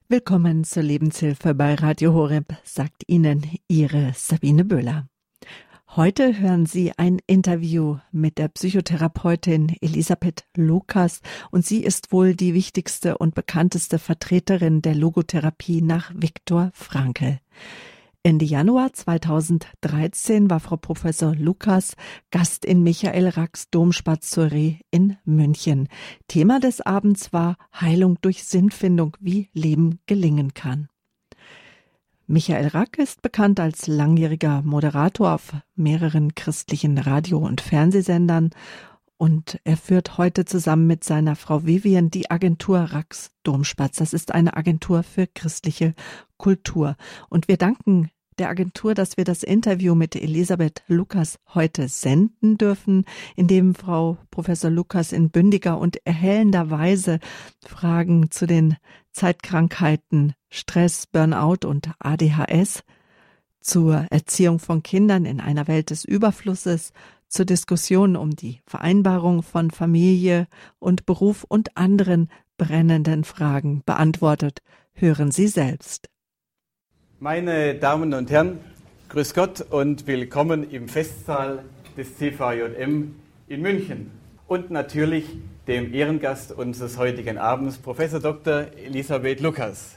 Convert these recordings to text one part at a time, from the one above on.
Willkommen zur Lebenshilfe bei Radio Horeb, sagt Ihnen Ihre Sabine Böhler. Heute hören Sie ein Interview mit der Psychotherapeutin Elisabeth Lukas und sie ist wohl die wichtigste und bekannteste Vertreterin der Logotherapie nach Viktor Frankl. Ende Januar 2013 war Frau Professor Lukas Gast in Michael Racks Domspatzuré in München. Thema des Abends war Heilung durch Sinnfindung, wie Leben gelingen kann. Michael Rack ist bekannt als langjähriger Moderator auf mehreren christlichen Radio- und Fernsehsendern und er führt heute zusammen mit seiner Frau Vivian die Agentur Racks Domspatz. Das ist eine Agentur für christliche Kultur. Und wir danken der Agentur, dass wir das Interview mit Elisabeth Lukas heute senden dürfen, in dem Frau Professor Lukas in bündiger und erhellender Weise Fragen zu den Zeitkrankheiten, Stress, Burnout und ADHS, zur Erziehung von Kindern in einer Welt des Überflusses, zur Diskussion um die Vereinbarung von Familie und Beruf und anderen brennenden Fragen beantwortet. Hören Sie selbst. Meine Damen und Herren, grüß Gott und willkommen im Festsaal des CVJM in München. Und natürlich dem Ehrengast unseres heutigen Abends, Professor Dr. Elisabeth Lukas.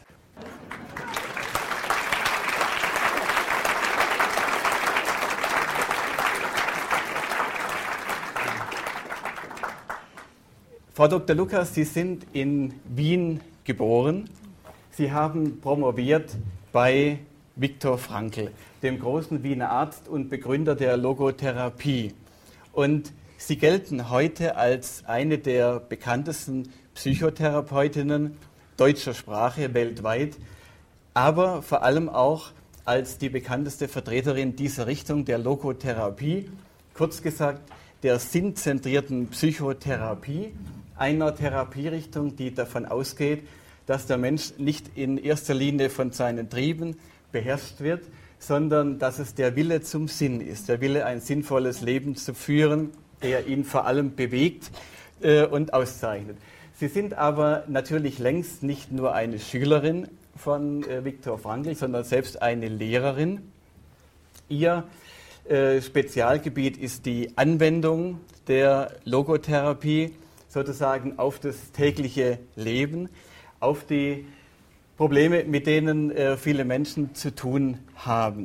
Frau Dr. Lukas, Sie sind in Wien geboren. Sie haben promoviert bei Viktor Frankl, dem großen Wiener Arzt und Begründer der Logotherapie. Und Sie gelten heute als eine der bekanntesten Psychotherapeutinnen deutscher Sprache weltweit, aber vor allem auch als die bekannteste Vertreterin dieser Richtung der Logotherapie, kurz gesagt der sinnzentrierten Psychotherapie, einer Therapierichtung, die davon ausgeht, dass der Mensch nicht in erster Linie von seinen Trieben beherrscht wird, sondern dass es der Wille zum Sinn ist, der Wille, ein sinnvolles Leben zu führen, der ihn vor allem bewegt und auszeichnet. Sie sind aber natürlich längst nicht nur eine Schülerin von Viktor Frankl, sondern selbst eine Lehrerin. Ihr Spezialgebiet ist die Anwendung der Logotherapie sozusagen auf das tägliche Leben, auf die Probleme, mit denen viele Menschen zu tun haben.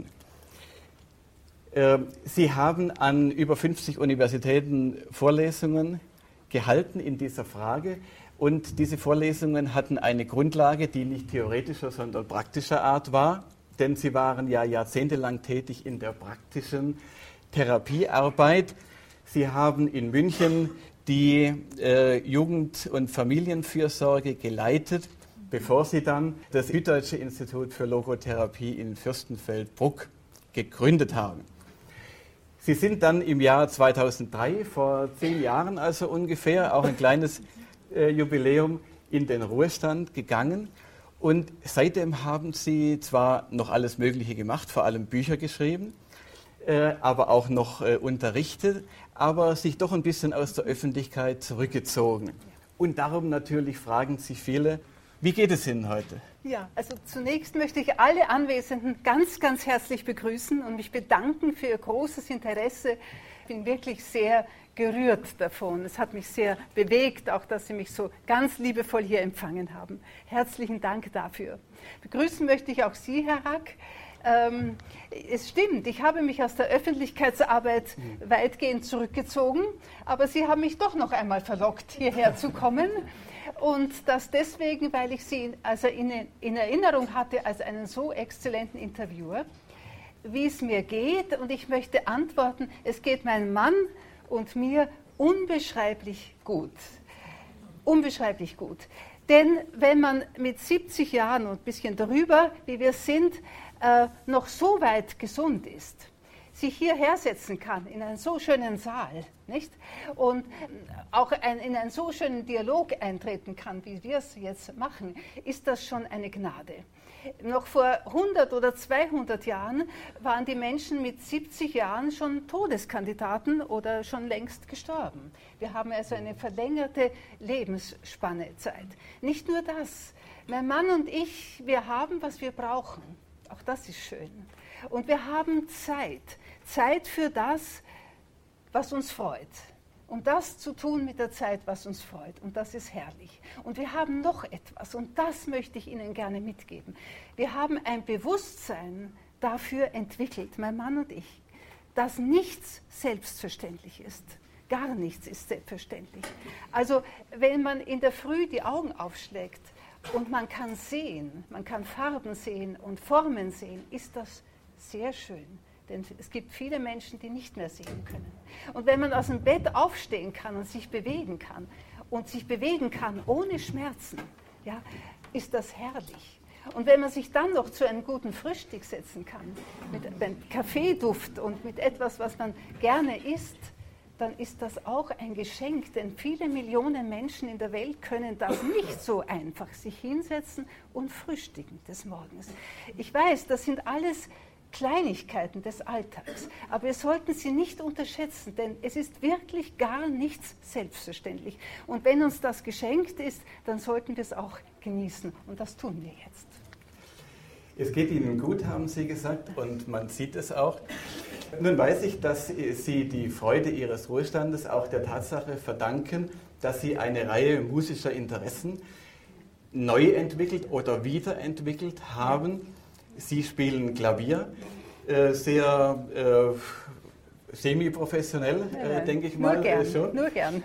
Sie haben an über 50 Universitäten Vorlesungen gehalten in dieser Frage und diese Vorlesungen hatten eine Grundlage, die nicht theoretischer, sondern praktischer Art war, denn Sie waren ja jahrzehntelang tätig in der praktischen Therapiearbeit. Sie haben in München die Jugend- und Familienfürsorge geleitet, bevor Sie dann das Süddeutsche Institut für Logotherapie in Fürstenfeldbruck gegründet haben. Sie sind dann im Jahr 2003, vor 10 Jahren also ungefähr, auch ein kleines Jubiläum, in den Ruhestand gegangen. Und seitdem haben Sie zwar noch alles Mögliche gemacht, vor allem Bücher geschrieben, aber auch noch unterrichtet, aber sich doch ein bisschen aus der Öffentlichkeit zurückgezogen. Und darum natürlich fragen sich viele, wie geht es Ihnen heute? Ja, also zunächst möchte ich alle Anwesenden ganz, ganz herzlich begrüßen und mich bedanken für Ihr großes Interesse. Ich bin wirklich sehr gerührt davon. Es hat mich sehr bewegt, auch dass Sie mich so ganz liebevoll hier empfangen haben. Herzlichen Dank dafür. Begrüßen möchte ich auch Sie, Herr Rack. Es stimmt, ich habe mich aus der Öffentlichkeitsarbeit weitgehend zurückgezogen, aber Sie haben mich doch noch einmal verlockt, hierher zu kommen. Und das deswegen, weil ich Sie also in Erinnerung hatte als einen so exzellenten Interviewer, wie es mir geht. Und ich möchte antworten, es geht meinem Mann und mir unbeschreiblich gut. Unbeschreiblich gut. Denn wenn man mit 70 Jahren und ein bisschen darüber, wie wir sind, noch so weit gesund ist, sich hierher setzen kann, in einen so schönen Saal, nicht? Und auch in einen so schönen Dialog eintreten kann, wie wir es jetzt machen, ist das schon eine Gnade. Noch vor 100 oder 200 Jahren waren die Menschen mit 70 Jahren schon Todeskandidaten oder schon längst gestorben. Wir haben also eine verlängerte Lebensspanne-Zeit. Nicht nur das. Mein Mann und ich, wir haben, was wir brauchen. Auch das ist schön. Und wir haben Zeit. Zeit für das, was uns freut. Um das zu tun mit der Zeit, was uns freut. Und das ist herrlich. Und wir haben noch etwas. Und das möchte ich Ihnen gerne mitgeben. Wir haben ein Bewusstsein dafür entwickelt, mein Mann und ich, dass nichts selbstverständlich ist. Gar nichts ist selbstverständlich. Also wenn man in der Früh die Augen aufschlägt und man kann sehen, man kann Farben sehen und Formen sehen, ist das sehr schön. Denn es gibt viele Menschen, die nicht mehr sehen können. Und wenn man aus dem Bett aufstehen kann und sich bewegen kann ohne Schmerzen, ja, ist das herrlich. Und wenn man sich dann noch zu einem guten Frühstück setzen kann, mit einem Kaffeeduft und mit etwas, was man gerne isst, dann ist das auch ein Geschenk, denn viele Millionen Menschen in der Welt können das nicht so einfach sich hinsetzen und frühstücken des Morgens. Ich weiß, das sind alles Kleinigkeiten des Alltags, aber wir sollten sie nicht unterschätzen, denn es ist wirklich gar nichts selbstverständlich. Und wenn uns das geschenkt ist, dann sollten wir es auch genießen und das tun wir jetzt. Es geht Ihnen gut, haben Sie gesagt, und man sieht es auch. Nun weiß ich, dass Sie die Freude Ihres Ruhestandes auch der Tatsache verdanken, dass Sie eine Reihe musischer Interessen neu entwickelt oder wiederentwickelt haben. Sie spielen Klavier, sehr semi-professionell, denke ich mal. Nur gern, schon. Nur gern.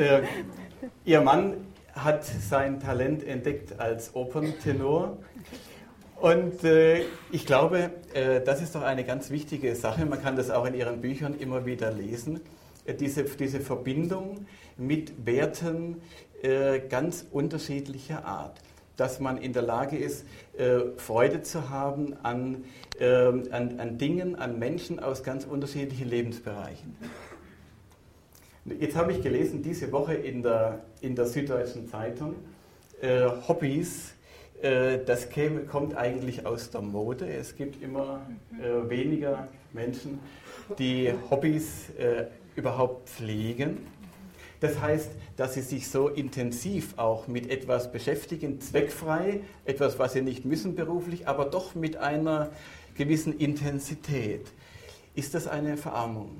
Ihr Mann hat sein Talent entdeckt als Operntenor. Und ich glaube, das ist doch eine ganz wichtige Sache. Man kann das auch in Ihren Büchern immer wieder lesen. Diese Verbindung mit Werten ganz unterschiedlicher Art. Dass man in der Lage ist, Freude zu haben an Dingen, an Menschen aus ganz unterschiedlichen Lebensbereichen. Jetzt habe ich gelesen, diese Woche in der Süddeutschen Zeitung, Hobbys, das kommt eigentlich aus der Mode. Es gibt immer weniger Menschen, die Hobbys überhaupt pflegen. Das heißt, dass sie sich so intensiv auch mit etwas beschäftigen, zweckfrei, etwas, was sie nicht müssen beruflich, aber doch mit einer gewissen Intensität. Ist das eine Verarmung?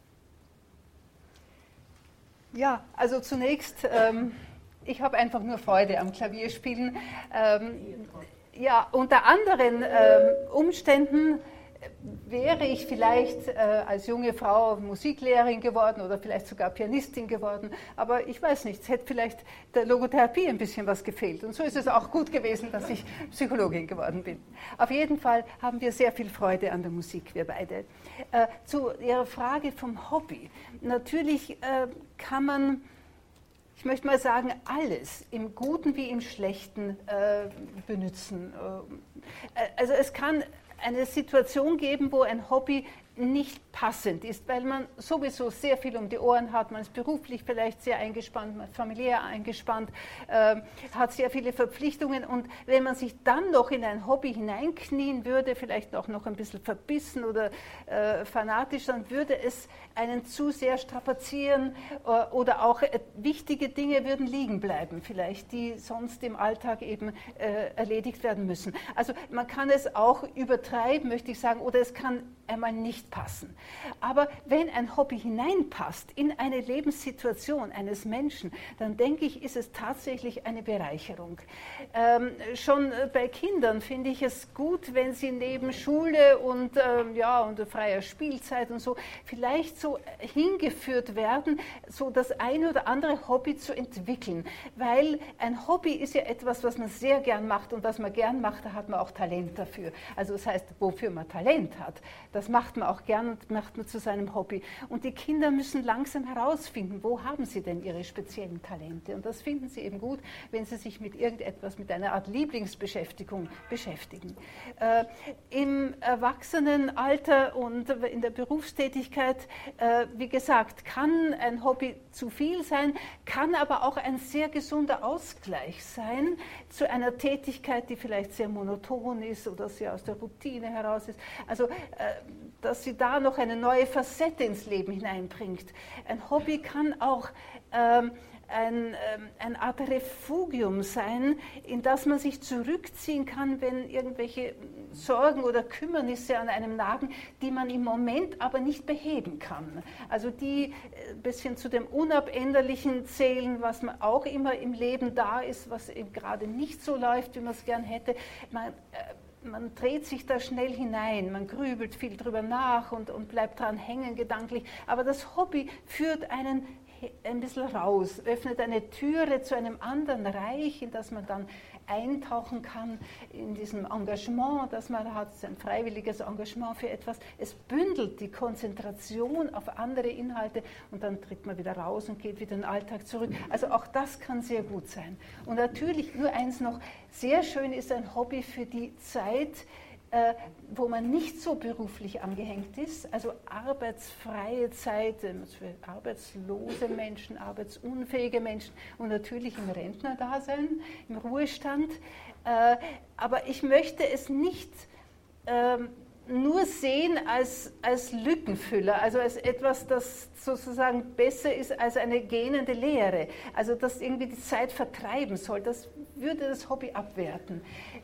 Ja, also zunächst, ich habe einfach nur Freude am Klavierspielen. Ja, unter anderen Umständen wäre ich vielleicht als junge Frau Musiklehrerin geworden oder vielleicht sogar Pianistin geworden, aber ich weiß nicht, es hätte vielleicht der Logotherapie ein bisschen was gefehlt. Und so ist es auch gut gewesen, dass ich Psychologin geworden bin. Auf jeden Fall haben wir sehr viel Freude an der Musik, wir beide. Zu Ihrer Frage vom Hobby. Natürlich kann man, ich möchte mal sagen, alles, im Guten wie im Schlechten, benutzen. Also es kann eine Situation geben, wo ein Hobby nicht passend ist, weil man sowieso sehr viel um die Ohren hat, man ist beruflich vielleicht sehr eingespannt, man ist familiär eingespannt, hat sehr viele Verpflichtungen und wenn man sich dann noch in ein Hobby hineinknien würde, vielleicht auch noch ein bisschen verbissen oder fanatisch, dann würde es einen zu sehr strapazieren oder auch wichtige Dinge würden liegen bleiben, vielleicht, die sonst im Alltag eben erledigt werden müssen. Also man kann es auch übertreiben, möchte ich sagen, oder es kann einmal nicht passen. Aber wenn ein Hobby hineinpasst in eine Lebenssituation eines Menschen, dann denke ich, ist es tatsächlich eine Bereicherung. Schon bei Kindern finde ich es gut, wenn sie neben Schule und freier Spielzeit und so vielleicht so hingeführt werden, so das eine oder andere Hobby zu entwickeln. Weil ein Hobby ist ja etwas, was man sehr gern macht und was man gern macht, da hat man auch Talent dafür. Also das heißt, wofür man Talent hat, Das macht man auch gern und macht man zu seinem Hobby. Und die Kinder müssen langsam herausfinden, wo haben sie denn ihre speziellen Talente. Und das finden sie eben gut, wenn sie sich mit irgendetwas, mit einer Art Lieblingsbeschäftigung beschäftigen. Im Erwachsenenalter und in der Berufstätigkeit, wie gesagt, kann ein Hobby zu viel sein, kann aber auch ein sehr gesunder Ausgleich sein zu einer Tätigkeit, die vielleicht sehr monoton ist oder sehr aus der Routine heraus ist. Also, dass sie da noch eine neue Facette ins Leben hineinbringt. Ein Hobby kann auch eine Art Refugium sein, in das man sich zurückziehen kann, wenn irgendwelche Sorgen oder Kümmernisse an einem nagen, die man im Moment aber nicht beheben kann. Also die ein bisschen zu dem Unabänderlichen zählen, was man auch immer im Leben da ist, was eben gerade nicht so läuft, wie man es gern hätte. Man dreht sich da schnell hinein, man grübelt viel drüber nach und bleibt dran hängen gedanklich. Aber das Hobby führt einen ein bisschen raus, öffnet eine Türe zu einem anderen Reich, in das man dann eintauchen kann, in diesem Engagement, das man hat, ein freiwilliges Engagement für etwas. Es bündelt die Konzentration auf andere Inhalte und dann tritt man wieder raus und geht wieder in den Alltag zurück. Also auch das kann sehr gut sein. Und natürlich nur eins noch, sehr schön ist ein Hobby für die Zeit, wo man nicht so beruflich angehängt ist, also arbeitsfreie Zeit für arbeitslose Menschen, arbeitsunfähige Menschen und natürlich im Rentnerdasein, im Ruhestand. Aber ich möchte es nicht nur sehen als Lückenfüller, also als etwas, das sozusagen besser ist als eine gähnende Leere, also das irgendwie die Zeit vertreiben soll. Das würde das Hobby abwerten.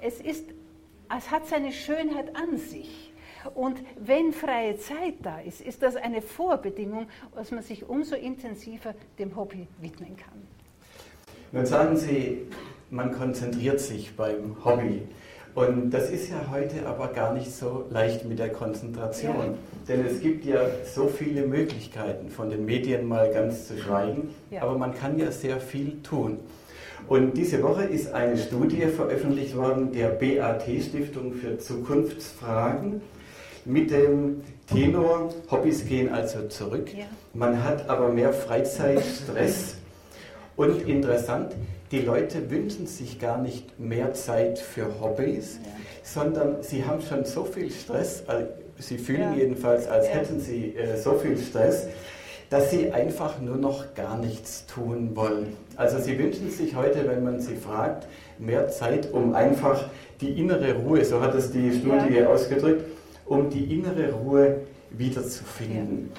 Es hat seine Schönheit an sich. Und wenn freie Zeit da ist, ist das eine Vorbedingung, dass man sich umso intensiver dem Hobby widmen kann. Nun sagen Sie, man konzentriert sich beim Hobby. Und das ist ja heute aber gar nicht so leicht mit der Konzentration. Ja. Denn es gibt ja so viele Möglichkeiten, von den Medien mal ganz zu schweigen. Ja. Aber man kann ja sehr viel tun. Und diese Woche ist eine Studie veröffentlicht worden der BAT-Stiftung für Zukunftsfragen mit dem Tenor, Hobbys gehen also zurück. Ja. Man hat aber mehr Freizeitstress. Und interessant, die Leute wünschen sich gar nicht mehr Zeit für Hobbys, sondern sie haben schon so viel Stress, sie fühlen jedenfalls, als hätten sie so viel Stress, dass sie einfach nur noch gar nichts tun wollen. Also sie wünschen sich heute, wenn man sie fragt, mehr Zeit, um einfach die innere Ruhe, so hat es die Studie ausgedrückt, um die innere Ruhe wiederzufinden.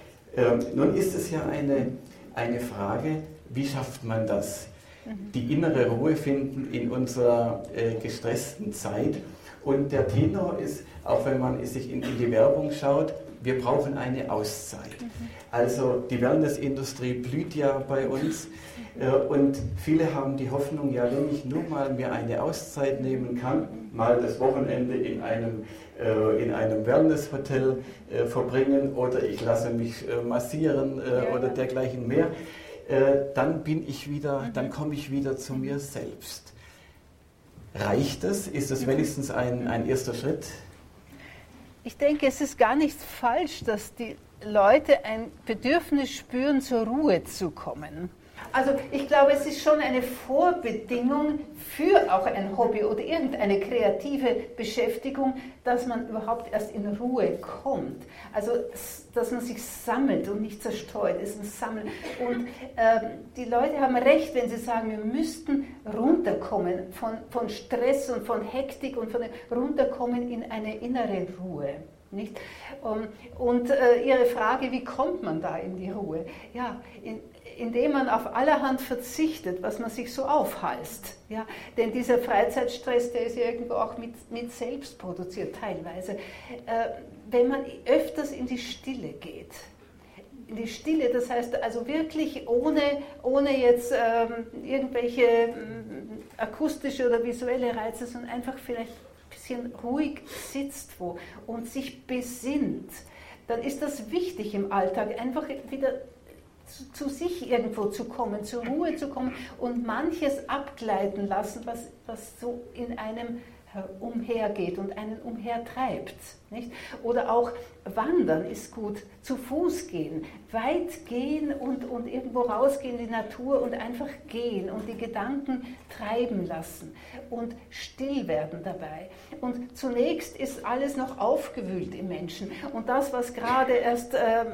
Nun ist es ja eine Frage, wie schafft man das? Die innere Ruhe finden in unserer gestressten Zeit. Und der Tenor ist, auch wenn man sich in die Werbung schaut, wir brauchen eine Auszeit. Also die Wellnessindustrie blüht ja bei uns und viele haben die Hoffnung, ja, wenn ich nur mal mir eine Auszeit nehmen kann, mal das Wochenende in einem Wellnesshotel verbringen oder ich lasse mich massieren oder dergleichen mehr, dann dann komme ich wieder zu mir selbst. Reicht das? Ist das wenigstens ein erster Schritt? Ich denke, es ist gar nicht falsch, dass die Leute ein Bedürfnis spüren, zur Ruhe zu kommen. Also ich glaube, es ist schon eine Vorbedingung für auch ein Hobby oder irgendeine kreative Beschäftigung, dass man überhaupt erst in Ruhe kommt. Also dass man sich sammelt und nicht zerstreut, ist ein Sammeln. Und die Leute haben recht, wenn sie sagen, wir müssten runterkommen von Stress und von Hektik und runterkommen in eine innere Ruhe. Nicht? Und Ihre Frage, wie kommt man da in die Ruhe? Ja, indem man auf allerhand verzichtet, was man sich so aufhalst. Ja? Denn dieser Freizeitstress, der ist ja irgendwo auch mit selbst produziert teilweise. Wenn man öfters in die Stille geht, in die Stille, das heißt also wirklich ohne jetzt irgendwelche akustische oder visuelle Reize, sondern einfach vielleicht ein bisschen ruhig sitzt und sich besinnt, dann ist das wichtig im Alltag, einfach wieder zu sich irgendwo zu kommen, zur Ruhe zu kommen und manches abgleiten lassen, was so in einem umhergeht und einen umhertreibt. Nicht? Oder auch Wandern ist gut, zu Fuß gehen, weit gehen und irgendwo rausgehen in die Natur und einfach gehen und die Gedanken treiben lassen und still werden dabei. Und zunächst ist alles noch aufgewühlt im Menschen und das, was gerade erst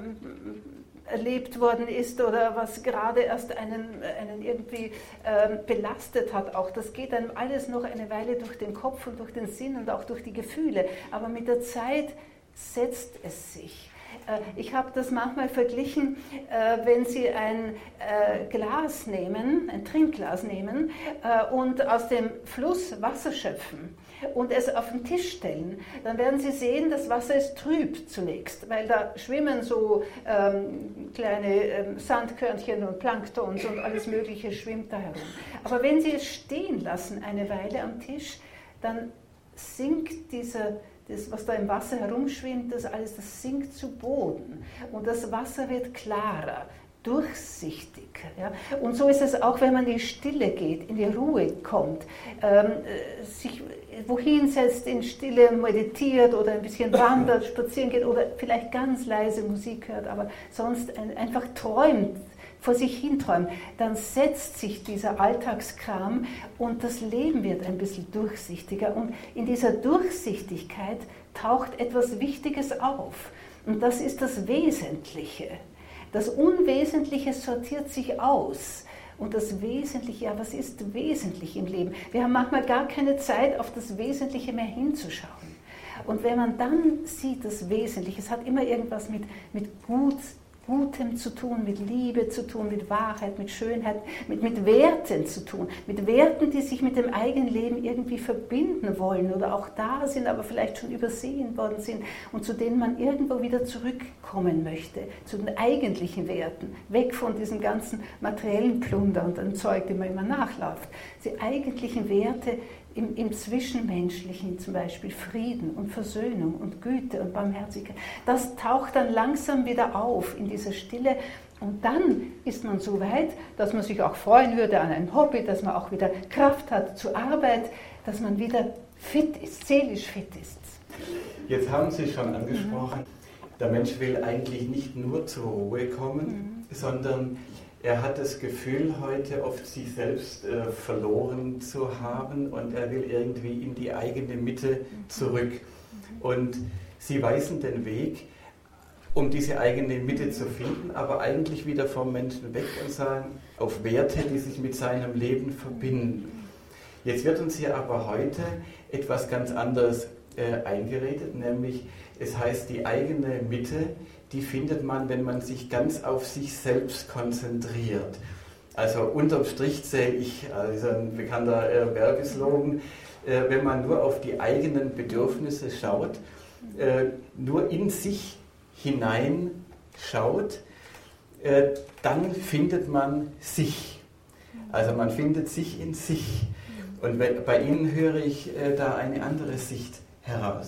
erlebt worden ist oder was gerade erst einen irgendwie belastet hat, auch das geht einem alles noch eine Weile durch den Kopf und durch den Sinn und auch durch die Gefühle, aber mit der Zeit setzt es sich. Ich habe das manchmal verglichen, wenn Sie ein Glas nehmen, ein Trinkglas nehmen und aus dem Fluss Wasser schöpfen und es auf den Tisch stellen, dann werden Sie sehen, das Wasser ist trüb zunächst, weil da schwimmen so kleine Sandkörnchen und Planktons und alles Mögliche schwimmt da herum. Aber wenn Sie es stehen lassen eine Weile am Tisch, dann sinkt das, was da im Wasser herumschwimmt, das sinkt zu Boden und das Wasser wird klarer, durchsichtig. Ja? Und so ist es auch, wenn man in die Stille geht, in die Ruhe kommt, sich wohin setzt, in Stille meditiert oder ein bisschen wandert, spazieren geht oder vielleicht ganz leise Musik hört, aber sonst einfach träumt, vor sich hin träumt, dann setzt sich dieser Alltagskram und das Leben wird ein bisschen durchsichtiger. Und in dieser Durchsichtigkeit taucht etwas Wichtiges auf. Und das ist das Wesentliche. Das Unwesentliche sortiert sich aus. Und das Wesentliche, ja, was ist wesentlich im Leben? Wir haben manchmal gar keine Zeit, auf das Wesentliche mehr hinzuschauen. Und wenn man dann sieht, das Wesentliche, es hat immer irgendwas mit Gutem zu tun, mit Liebe zu tun, mit Wahrheit, mit Schönheit, mit Werten zu tun, mit Werten, die sich mit dem eigenen Leben irgendwie verbinden wollen oder auch da sind, aber vielleicht schon übersehen worden sind und zu denen man irgendwo wieder zurückkommen möchte, zu den eigentlichen Werten, weg von diesem ganzen materiellen Plunder und dem Zeug, dem man immer nachläuft. Die eigentlichen Werte im Zwischenmenschlichen, zum Beispiel Frieden und Versöhnung und Güte und Barmherzigkeit, das taucht dann langsam wieder auf in dieser Stille und dann ist man so weit, dass man sich auch freuen würde an ein Hobby, dass man auch wieder Kraft hat zur Arbeit, dass man wieder fit ist, seelisch fit ist. Jetzt haben Sie schon angesprochen, der Mensch will eigentlich nicht nur zur Ruhe kommen, sondern er hat das Gefühl, heute oft sich selbst verloren zu haben und er will irgendwie in die eigene Mitte zurück. Und Sie weisen den Weg, um diese eigene Mitte zu finden, aber eigentlich wieder vom Menschen weg und sagen, auf Werte, die sich mit seinem Leben verbinden. Jetzt wird uns hier aber heute etwas ganz anderes eingeredet, nämlich es heißt, die eigene Mitte, die findet man, wenn man sich ganz auf sich selbst konzentriert. Also unterm Strich zähle ich, also ein bekannter Werbeslogan, wenn man nur auf die eigenen Bedürfnisse schaut, nur in sich hineinschaut, dann findet man sich. Also man findet sich in sich. Und bei Ihnen höre ich da eine andere Sicht heraus.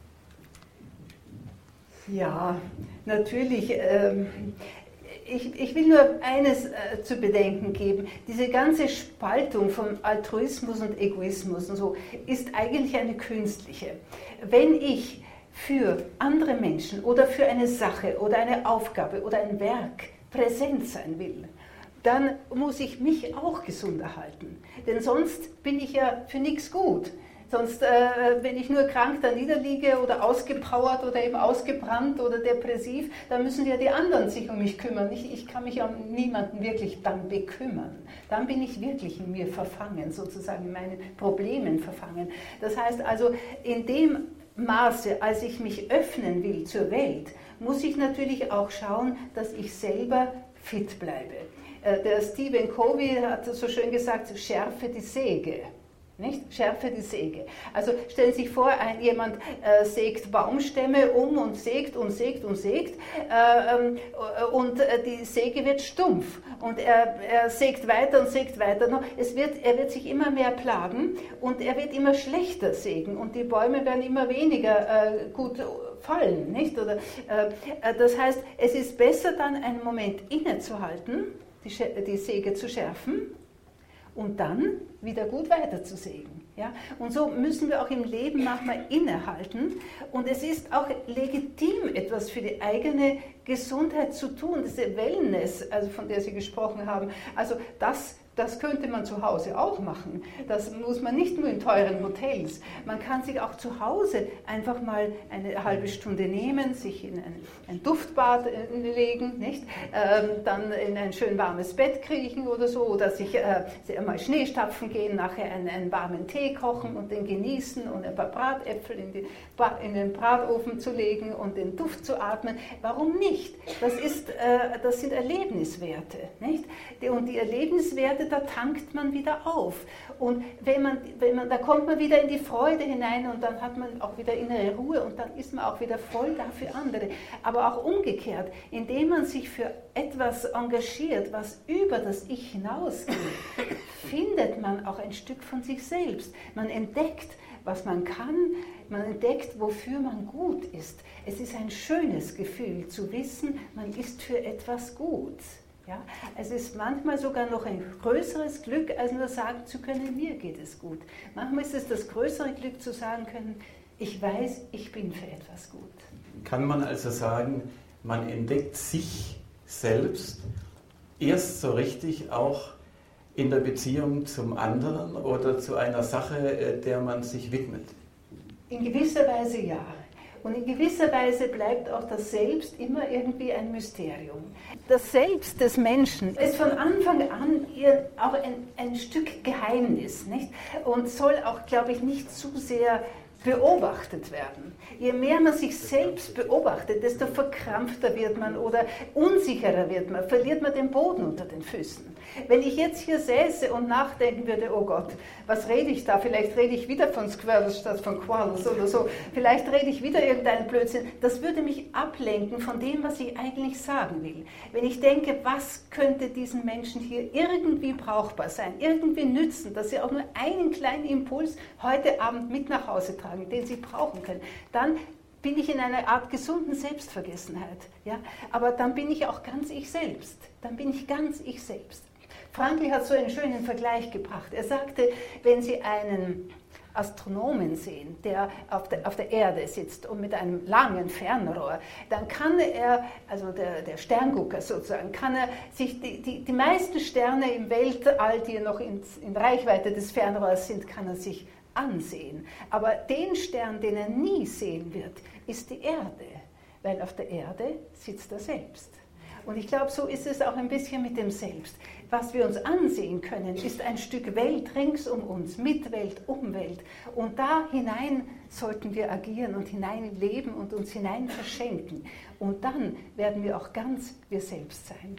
Ja, natürlich. Ich will nur eines zu bedenken geben. Diese ganze Spaltung von Altruismus und Egoismus und so ist eigentlich eine künstliche. Wenn ich für andere Menschen oder für eine Sache oder eine Aufgabe oder ein Werk präsent sein will, dann muss ich mich auch gesund erhalten. Denn sonst bin ich ja für nichts gut. Sonst, wenn ich nur krank da niederliege oder ausgepowert oder eben ausgebrannt oder depressiv, dann müssen ja die anderen sich um mich kümmern. Ich kann mich um niemanden wirklich dann bekümmern. Dann bin ich wirklich in mir verfangen, sozusagen in meinen Problemen verfangen. Das heißt also, in dem Maße, als ich mich öffnen will zur Welt, muss ich natürlich auch schauen, dass ich selber fit bleibe. Der Stephen Covey hat so schön gesagt, schärfe die Säge. Nicht? Schärfe die Säge. Also stellen Sie sich vor, jemand sägt Baumstämme um und sägt und sägt und sägt und die Säge wird stumpf und er sägt weiter und sägt weiter. Er wird sich immer mehr plagen und er wird immer schlechter sägen und die Bäume werden immer weniger gut fallen. Nicht? Das heißt, es ist besser dann einen Moment innezuhalten, die Säge zu schärfen und dann wieder gut weiterzusägen. Ja? Und so müssen wir auch im Leben manchmal innehalten. Und es ist auch legitim, etwas für die eigene Gesundheit zu tun, diese Wellness, also von der Sie gesprochen haben. Also das könnte man zu Hause auch machen. Das muss man nicht nur in teuren Hotels. Man kann sich auch zu Hause einfach mal eine halbe Stunde nehmen, sich in ein Duftbad legen, nicht? Dann in ein schön warmes Bett kriechen oder so, oder sich mal Schneestapfen gehen, nachher einen warmen Tee kochen und den genießen und ein paar Bratäpfel in den Bratofen zu legen und den Duft zu atmen. Warum nicht? Das sind Erlebniswerte, nicht? Und die Erlebniswerte, da tankt man wieder auf. Und da kommt man wieder in die Freude hinein und dann hat man auch wieder innere Ruhe und dann ist man auch wieder voll da für andere. Aber auch umgekehrt, indem man sich für etwas engagiert, was über das Ich hinausgeht, findet man auch ein Stück von sich selbst. Man entdeckt, was man kann, man entdeckt, wofür man gut ist. Es ist ein schönes Gefühl zu wissen, man ist für etwas gut. Ja, es ist manchmal sogar noch ein größeres Glück, als nur sagen zu können, mir geht es gut. Manchmal ist es das größere Glück zu sagen können, ich weiß, ich bin für etwas gut. Kann man also sagen, man entdeckt sich selbst erst so richtig auch in der Beziehung zum anderen oder zu einer Sache, der man sich widmet? In gewisser Weise ja. Und in gewisser Weise bleibt auch das Selbst immer irgendwie ein Mysterium. Das Selbst des Menschen ist von Anfang an auch ein Stück Geheimnis, nicht? Und soll auch, glaube ich, nicht zu sehr beobachtet werden. Je mehr man sich selbst beobachtet, desto verkrampfter wird man oder unsicherer wird man, verliert man den Boden unter den Füßen. Wenn ich jetzt hier säße und nachdenken würde, oh Gott, was rede ich da? Vielleicht rede ich wieder von Squirrels statt von Qualls oder so. Vielleicht rede ich wieder irgendeinen Blödsinn. Das würde mich ablenken von dem, was ich eigentlich sagen will. Wenn ich denke, was könnte diesen Menschen hier irgendwie brauchbar sein, irgendwie nützen, dass sie auch nur einen kleinen Impuls heute Abend mit nach Hause tragen, den sie brauchen können, dann bin ich in einer Art gesunden Selbstvergessenheit. Ja? Aber dann bin ich auch ganz ich selbst. Dann bin ich ganz ich selbst. Frankl hat so einen schönen Vergleich gebracht. Er sagte, wenn Sie einen Astronomen sehen, der auf der Erde sitzt und mit einem langen Fernrohr, dann kann er, also der Sterngucker sozusagen, kann er sich die meisten Sterne im Weltall, die noch in Reichweite des Fernrohrs sind, kann er sich ansehen. Aber den Stern, den er nie sehen wird, ist die Erde, weil auf der Erde sitzt er selbst. Und ich glaube, so ist es auch ein bisschen mit dem Selbst. Was wir uns ansehen können, ist ein Stück Welt rings um uns, Mitwelt, Umwelt. Und da hinein sollten wir agieren und hineinleben und uns hinein verschenken. Und dann werden wir auch ganz wir selbst sein.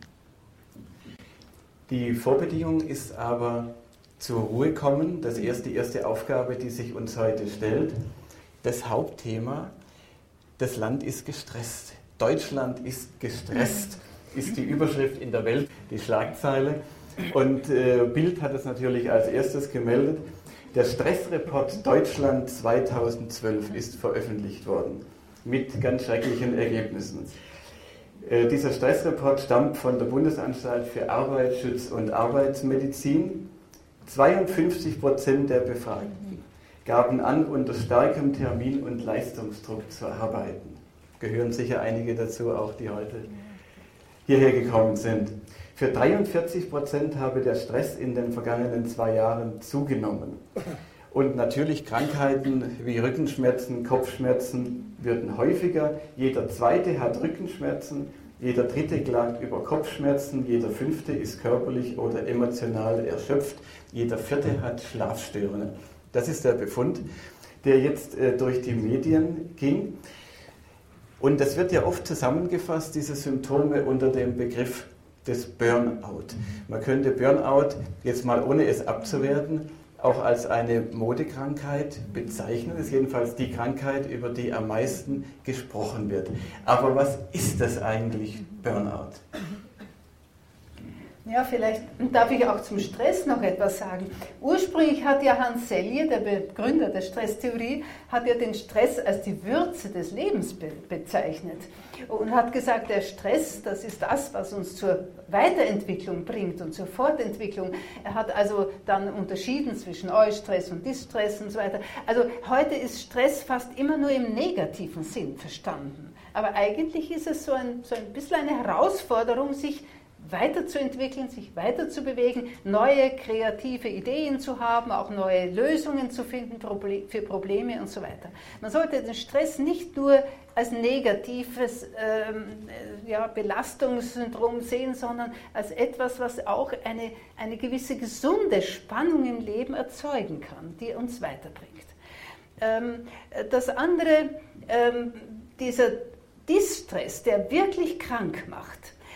Die Vorbedingung ist aber zur Ruhe kommen. Das ist die erste Aufgabe, die sich uns heute stellt. Das Hauptthema, das Land ist gestresst. Deutschland ist gestresst, ist die Überschrift in der Welt, die Schlagzeile. Und Bild hat es natürlich als erstes gemeldet. Der Stressreport Deutschland 2012 ist veröffentlicht worden, mit ganz schrecklichen Ergebnissen. Dieser Stressreport stammt von der Bundesanstalt für Arbeitsschutz und Arbeitsmedizin. 52% der Befragten gaben an, unter starkem Termin- und Leistungsdruck zu arbeiten. Gehören sicher einige dazu, auch die heute hierher gekommen sind. Für 43% habe der Stress in den vergangenen 2 Jahren zugenommen. Und natürlich Krankheiten wie Rückenschmerzen, Kopfschmerzen würden häufiger. Jeder Zweite hat Rückenschmerzen, jeder Dritte klagt über Kopfschmerzen, jeder Fünfte ist körperlich oder emotional erschöpft, jeder Vierte hat Schlafstörungen. Das ist der Befund, der jetzt durch die Medien ging. Und das wird ja oft zusammengefasst, diese Symptome, unter dem Begriff des Burnout. Man könnte Burnout, jetzt mal ohne es abzuwerten, auch als eine Modekrankheit bezeichnen. Das ist jedenfalls die Krankheit, über die am meisten gesprochen wird. Aber was ist das eigentlich, Burnout? Ja, vielleicht darf ich auch zum Stress noch etwas sagen. Ursprünglich hat ja Hans Selye, der Begründer der Stresstheorie, hat ja den Stress als die Würze des Lebens bezeichnet und hat gesagt, der Stress, das ist das, was uns zur Weiterentwicklung bringt und zur Fortentwicklung. Er hat also dann unterschieden zwischen Eustress und Distress und so weiter. Also heute ist Stress fast immer nur im negativen Sinn verstanden. Aber eigentlich ist es so ein bisschen eine Herausforderung, sich weiterzuentwickeln, sich weiterzubewegen, neue kreative Ideen zu haben, auch neue Lösungen zu finden für Probleme und so weiter. Man sollte den Stress nicht nur als negatives Belastungssyndrom sehen, sondern als etwas, was auch eine gewisse gesunde Spannung im Leben erzeugen kann, die uns weiterbringt. Das andere, dieser Distress, der wirklich krank macht,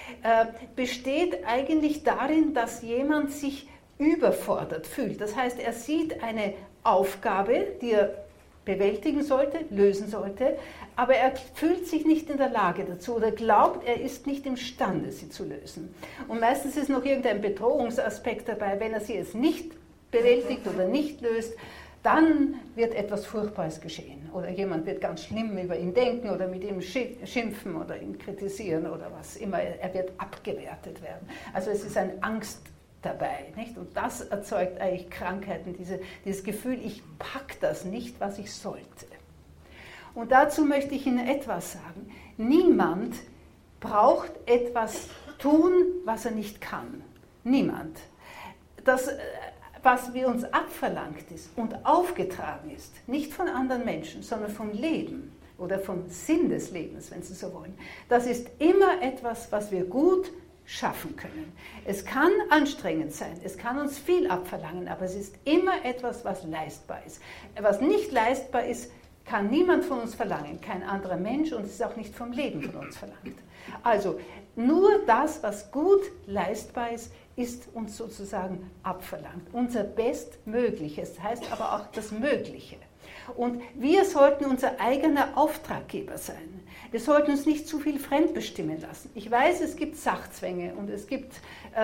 besteht eigentlich darin, dass jemand sich überfordert fühlt. Das heißt, er sieht eine Aufgabe, die er bewältigen sollte, lösen sollte, aber er fühlt sich nicht in der Lage dazu oder glaubt, er ist nicht imstande, sie zu lösen. Und meistens ist noch irgendein Bedrohungsaspekt dabei, wenn er sie jetzt nicht bewältigt oder nicht löst, dann wird etwas Furchtbares geschehen oder jemand wird ganz schlimm über ihn denken oder mit ihm schimpfen oder ihn kritisieren oder was immer. Er wird abgewertet werden. Also es ist eine Angst dabei, nicht? Und das erzeugt eigentlich Krankheiten, dieses Gefühl, ich pack das nicht, was ich sollte. Und dazu möchte ich Ihnen etwas sagen. Niemand braucht etwas tun, was er nicht kann. Niemand. Das, was wir uns abverlangt ist und aufgetragen ist, nicht von anderen Menschen, sondern vom Leben oder vom Sinn des Lebens, wenn Sie so wollen, das ist immer etwas, was wir gut schaffen können. Es kann anstrengend sein, es kann uns viel abverlangen, aber es ist immer etwas, was leistbar ist. Was nicht leistbar ist, kann niemand von uns verlangen, kein anderer Mensch, und es ist auch nicht vom Leben von uns verlangt. Also nur das, was gut leistbar ist uns sozusagen abverlangt. Unser Bestmögliches heißt aber auch das Mögliche. Und wir sollten unser eigener Auftraggeber sein. Wir sollten uns nicht zu viel fremdbestimmen lassen. Ich weiß, es gibt Sachzwänge und es gibt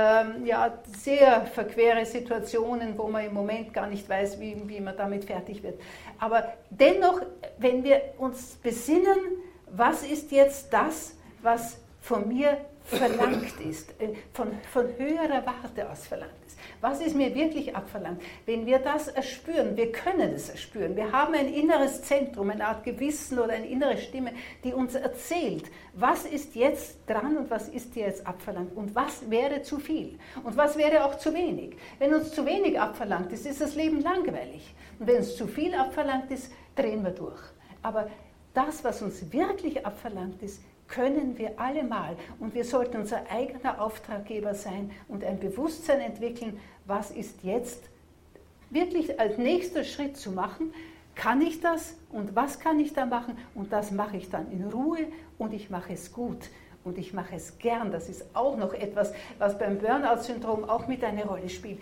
sehr verquere Situationen, wo man im Moment gar nicht weiß, wie man damit fertig wird. Aber dennoch, wenn wir uns besinnen, was ist jetzt das, was von mir verlangt ist, von höherer Warte aus verlangt ist. Was ist mir wirklich abverlangt? Wenn wir das erspüren, wir können es erspüren, wir haben ein inneres Zentrum, eine Art Gewissen oder eine innere Stimme, die uns erzählt, was ist jetzt dran und was ist dir jetzt abverlangt und was wäre zu viel und was wäre auch zu wenig. Wenn uns zu wenig abverlangt ist, ist das Leben langweilig. Und wenn es zu viel abverlangt ist, drehen wir durch. Aber das, was uns wirklich abverlangt ist, können wir allemal. Und wir sollten unser eigener Auftraggeber sein und ein Bewusstsein entwickeln, was ist jetzt wirklich als nächster Schritt zu machen. Kann ich das und was kann ich da machen? Und das mache ich dann in Ruhe und ich mache es gut. Und ich mache es gern. Das ist auch noch etwas, was beim Burnout-Syndrom auch mit eine Rolle spielt.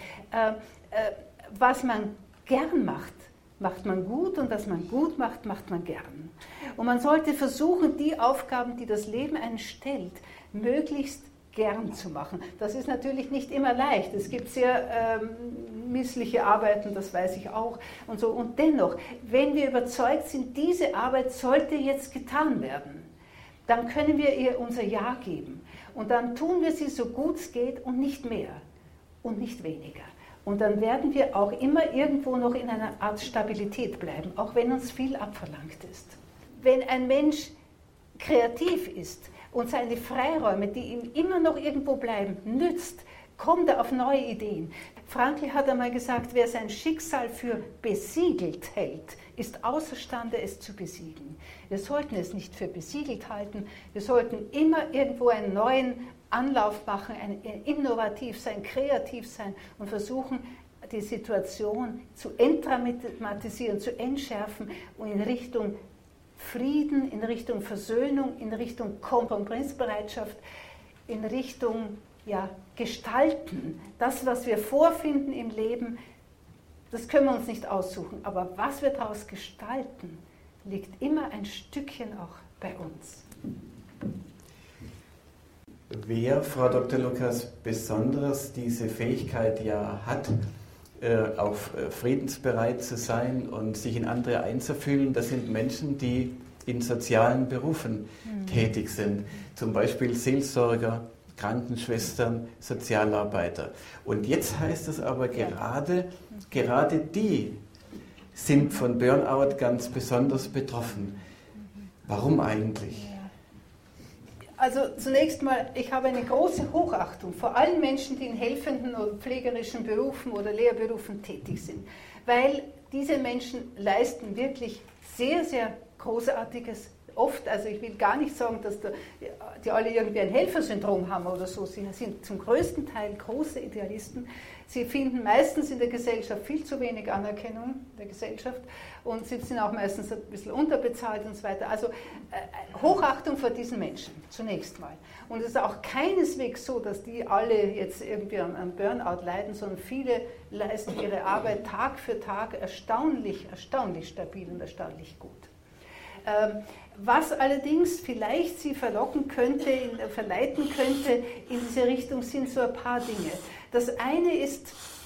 Was man gern macht, macht man gut und was man gut macht, macht man gern. Und man sollte versuchen, die Aufgaben, die das Leben einen stellt, möglichst gern zu machen. Das ist natürlich nicht immer leicht. Es gibt sehr missliche Arbeiten, das weiß ich auch. Und so. Und dennoch, wenn wir überzeugt sind, diese Arbeit sollte jetzt getan werden, dann können wir ihr unser Ja geben. Und dann tun wir sie so gut es geht und nicht mehr und nicht weniger. Und dann werden wir auch immer irgendwo noch in einer Art Stabilität bleiben, auch wenn uns viel abverlangt ist. Wenn ein Mensch kreativ ist und seine Freiräume, die ihm immer noch irgendwo bleiben, nützt, kommt er auf neue Ideen. Frankl hat einmal gesagt, wer sein Schicksal für besiegelt hält, ist außerstande, es zu besiegen. Wir sollten es nicht für besiegelt halten, wir sollten immer irgendwo einen neuen Anlauf machen, innovativ sein, kreativ sein und versuchen, die Situation zu entdramatisieren, zu entschärfen und in Richtung Frieden, in Richtung Versöhnung, in Richtung Kompromissbereitschaft, in Richtung Gestalten. Das, was wir vorfinden im Leben, das können wir uns nicht aussuchen, aber was wir daraus gestalten, liegt immer ein Stückchen auch bei uns. wer, Frau Dr. Lukas, besonders diese Fähigkeit ja hat, auch friedensbereit zu sein und sich in andere einzufühlen, das sind Menschen, die in sozialen Berufen tätig sind. Zum Beispiel Seelsorger, Krankenschwestern, Sozialarbeiter. Und jetzt heißt es aber gerade die sind von Burnout ganz besonders betroffen. Warum eigentlich? Also zunächst mal, ich habe eine große Hochachtung vor allen Menschen, die in helfenden oder pflegerischen Berufen oder Lehrberufen tätig sind, weil diese Menschen leisten wirklich sehr, sehr Großartiges. Oft, also ich will gar nicht sagen, dass die alle irgendwie ein Helfersyndrom haben oder so. Sie sind zum größten Teil große Idealisten. Sie finden meistens in der Gesellschaft viel zu wenig Anerkennung der Gesellschaft und sie sind auch meistens ein bisschen unterbezahlt und so weiter. Also Hochachtung vor diesen Menschen, zunächst mal. Und es ist auch keineswegs so, dass die alle jetzt irgendwie am Burnout leiden, sondern viele leisten ihre Arbeit Tag für Tag erstaunlich stabil und erstaunlich gut. Was allerdings vielleicht Sie verleiten könnte in diese Richtung, sind so ein paar Dinge. Das eine ist,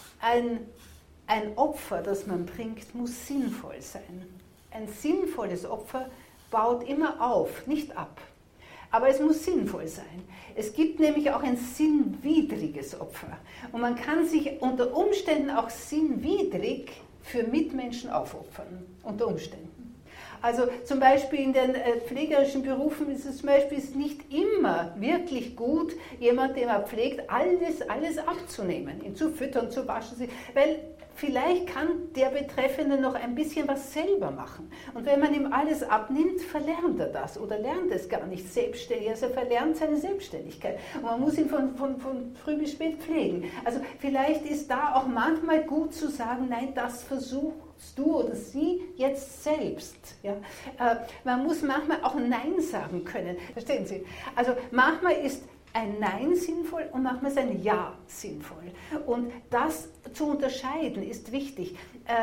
ein Opfer, das man bringt, muss sinnvoll sein. Ein sinnvolles Opfer baut immer auf, nicht ab. Aber es muss sinnvoll sein. Es gibt nämlich auch ein sinnwidriges Opfer. Und man kann sich unter Umständen auch sinnwidrig für Mitmenschen aufopfern, unter Umständen. Also zum Beispiel in den pflegerischen Berufen ist es zum Beispiel nicht immer wirklich gut, jemand, den man pflegt, alles abzunehmen, ihn zu füttern, zu waschen, weil vielleicht kann der Betreffende noch ein bisschen was selber machen. Und wenn man ihm alles abnimmt, verlernt er das oder lernt es gar nicht selbstständig. Also er verlernt seine Selbstständigkeit. Und man muss ihn von früh bis spät pflegen. Also vielleicht ist da auch manchmal gut zu sagen, nein, das versuchst du oder sie jetzt selbst. Ja? Man muss manchmal auch Nein sagen können. Verstehen Sie? Also manchmal ist ein Nein sinnvoll und manchmal ist ein Ja sinnvoll. Und das zu unterscheiden ist wichtig.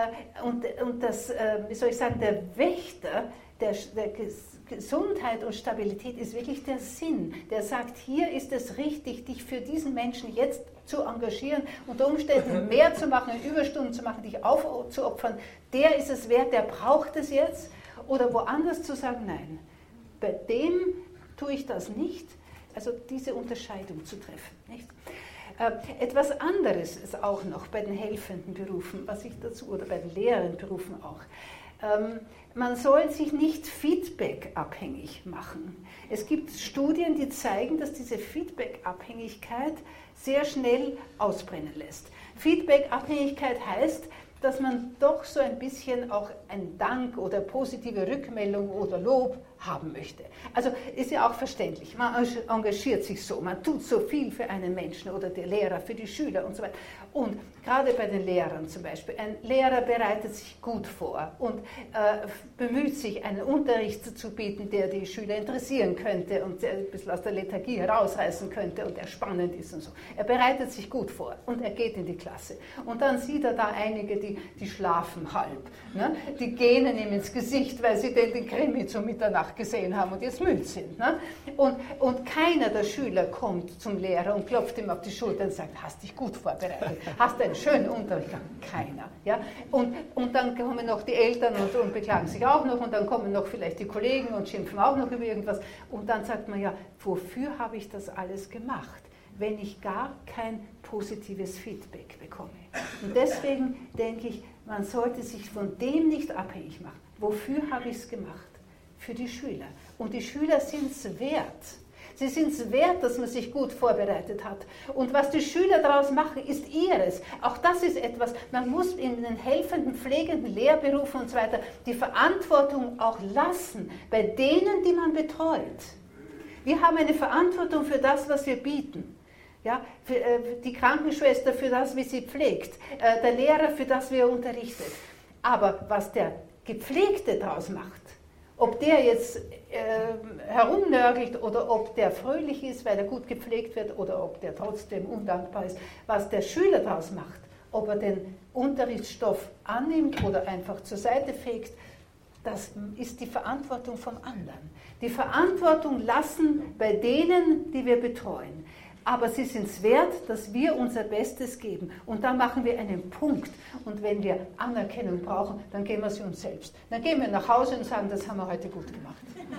Und das, wie soll ich sagen, der Wächter der Gesundheit und Stabilität ist wirklich der Sinn, der sagt, hier ist es richtig, dich für diesen Menschen jetzt zu engagieren, unter Umständen mehr zu machen, Überstunden zu machen, dich aufzuopfern. Der ist es wert, der braucht es jetzt. Oder woanders zu sagen, nein, bei dem tue ich das nicht. Also diese Unterscheidung zu treffen. Nicht? Etwas anderes ist auch noch bei den helfenden Berufen, was ich dazu, oder bei den lehrenden Berufen auch. Man soll sich nicht feedback-abhängig machen. Es gibt Studien, die zeigen, dass diese Feedback-Abhängigkeit sehr schnell ausbrennen lässt. Feedback-Abhängigkeit heißt, dass man doch so ein bisschen auch einen Dank oder positive Rückmeldung oder Lob haben möchte. Also ist ja auch verständlich, man engagiert sich so, man tut so viel für einen Menschen oder der Lehrer, für die Schüler und so weiter. Und gerade bei den Lehrern zum Beispiel, ein Lehrer bereitet sich gut vor und bemüht sich, einen Unterricht zu bieten, der die Schüler interessieren könnte und ein bisschen aus der Lethargie herausreißen könnte und der spannend ist und so. Er bereitet sich gut vor und er geht in die Klasse. Und dann sieht er da einige, die schlafen halb. Ne? Die gähnen ihm ins Gesicht, weil sie den Krimi zur Mitternacht gesehen haben und jetzt müde sind. Ne? Und keiner der Schüler kommt zum Lehrer und klopft ihm auf die Schulter und sagt, hast dich gut vorbereitet, hast einen schönen Unterricht gehabt. Keiner. Ja? Und dann kommen noch die Eltern und beklagen sich auch noch und dann kommen noch vielleicht die Kollegen und schimpfen auch noch über irgendwas. Und dann sagt man ja, wofür habe ich das alles gemacht, wenn ich gar kein positives Feedback bekomme. Und deswegen denke ich, man sollte sich von dem nicht abhängig machen. Wofür habe ich es gemacht? Für die Schüler. Und die Schüler sind es wert. Sie sind es wert, dass man sich gut vorbereitet hat. Und was die Schüler daraus machen, ist ihres. Auch das ist etwas, man muss in den helfenden, pflegenden Lehrberufen und so weiter die Verantwortung auch lassen, bei denen, die man betreut. Wir haben eine Verantwortung für das, was wir bieten. Ja, für, die Krankenschwester für das, wie sie pflegt, der Lehrer für das, wie er unterrichtet. Aber was der Gepflegte daraus macht, ob der jetzt herumnörgelt oder ob der fröhlich ist, weil er gut gepflegt wird oder ob der trotzdem undankbar ist, was der Schüler daraus macht, ob er den Unterrichtsstoff annimmt oder einfach zur Seite fegt, das ist die Verantwortung vom anderen. Die Verantwortung lassen bei denen, die wir betreuen. Aber sie sind es wert, dass wir unser Bestes geben. Und da machen wir einen Punkt. Und wenn wir Anerkennung brauchen, dann geben wir sie uns selbst. Dann gehen wir nach Hause und sagen, das haben wir heute gut gemacht.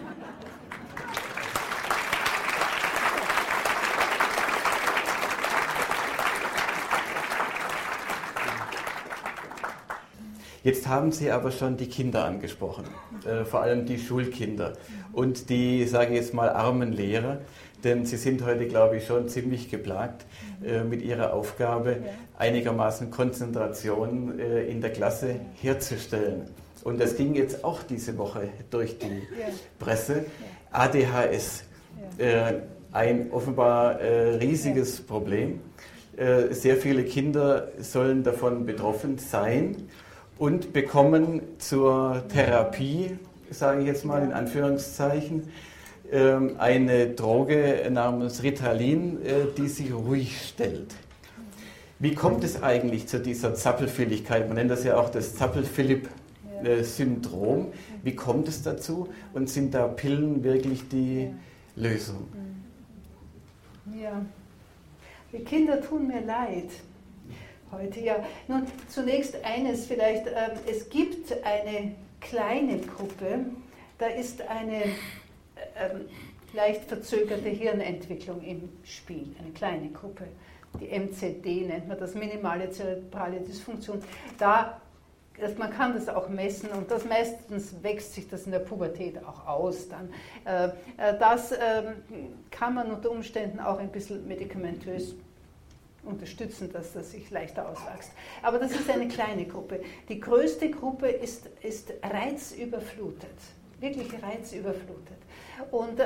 Jetzt haben Sie aber schon die Kinder angesprochen, vor allem die Schulkinder und die, sage ich jetzt mal, armen Lehrer, denn sie sind heute, glaube ich, schon ziemlich geplagt mit ihrer Aufgabe, einigermaßen Konzentration in der Klasse herzustellen. Und das ging jetzt auch diese Woche durch die Presse. ADHS, ein offenbar riesiges Problem. Sehr viele Kinder sollen davon betroffen sein und bekommen zur Therapie, sage ich jetzt mal in Anführungszeichen, eine Droge namens Ritalin, die sie ruhig stellt. Wie kommt es eigentlich zu dieser Zappelfälligkeit? Man nennt das ja auch das Zappel-Philipp-Syndrom. Wie kommt es dazu und sind da Pillen wirklich die Lösung? Ja, die Kinder tun mir leid. Heute, ja. Nun, zunächst eines vielleicht, es gibt eine kleine Gruppe, da ist eine leicht verzögerte Hirnentwicklung im Spiel, eine kleine Gruppe. Die MZD nennt man das, minimale zerebrale Dysfunktion. Man kann das auch messen und das meistens wächst sich das in der Pubertät auch aus. Dann. Das kann man unter Umständen auch ein bisschen medikamentös unterstützen, dass das sich leichter auswächst. Aber das ist eine kleine Gruppe. Die größte Gruppe ist reizüberflutet, wirklich reizüberflutet. Und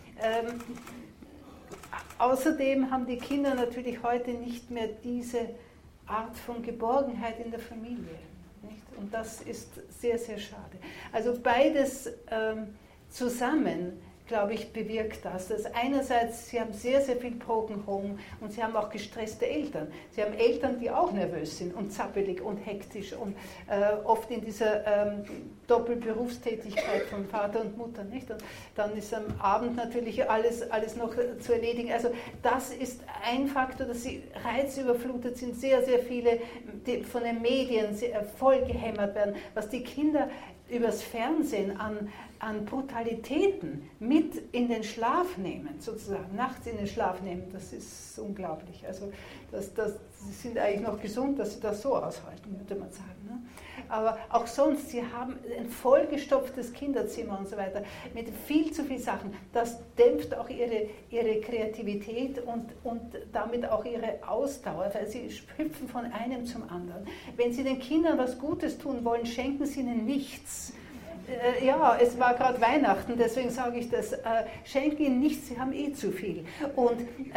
außerdem haben die Kinder natürlich heute nicht mehr diese Art von Geborgenheit in der Familie. Nicht? Und das ist sehr, sehr schade. Also beides zusammen, glaube ich, bewirkt das. Einerseits, sie haben sehr, sehr viel Broken Home und sie haben auch gestresste Eltern. Sie haben Eltern, die auch nervös sind und zappelig und hektisch und oft in dieser Doppelberufstätigkeit von Vater und Mutter. Nicht? Und dann ist am Abend natürlich alles noch zu erledigen. Also das ist ein Faktor, dass sie reizüberflutet sind. Sehr, sehr viele, die von den Medien voll gehämmert werden, was die Kinder übers Fernsehen an Brutalitäten mit in den Schlaf nehmen, sozusagen, nachts in den Schlaf nehmen, das ist unglaublich. Also sie sind eigentlich noch gesund, dass sie das so aushalten, würde man sagen. Ne? Aber auch sonst, sie haben ein vollgestopftes Kinderzimmer und so weiter, mit viel zu viel Sachen. Das dämpft auch ihre Kreativität und damit auch ihre Ausdauer, weil sie hüpfen von einem zum anderen. Wenn Sie den Kindern was Gutes tun wollen, schenken Sie ihnen nichts. Ja, es war gerade Weihnachten, deswegen sage ich das, schenke ihnen nichts, sie haben eh zu viel. Und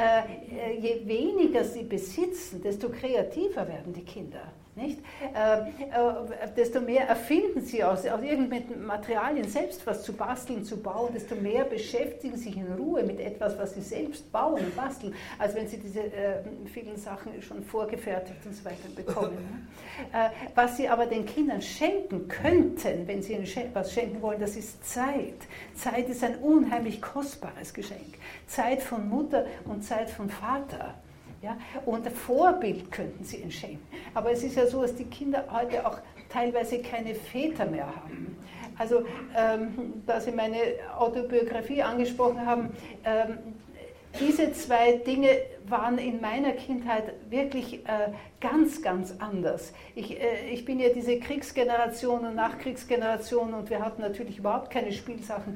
je weniger sie besitzen, desto kreativer werden die Kinder. Nicht? Desto mehr erfinden sie aus irgendwelchen Materialien selbst was zu basteln, zu bauen, desto mehr beschäftigen sich in Ruhe mit etwas, was sie selbst bauen und basteln, als wenn sie diese vielen Sachen schon vorgefertigt und so weiter bekommen. Was sie aber den Kindern schenken könnten, wenn sie ihnen was schenken wollen, das ist Zeit. Zeit ist ein unheimlich kostbares Geschenk. Zeit von Mutter und Zeit von Vater. Ja, und Vorbild könnten sie ihnen schenken. Aber es ist ja so, dass die Kinder heute auch teilweise keine Väter mehr haben. Also, da Sie meine Autobiografie angesprochen haben, diese zwei Dinge waren in meiner Kindheit wirklich ganz, ganz anders. Ich bin ja diese Kriegsgeneration und Nachkriegsgeneration und wir hatten natürlich überhaupt keine Spielsachen.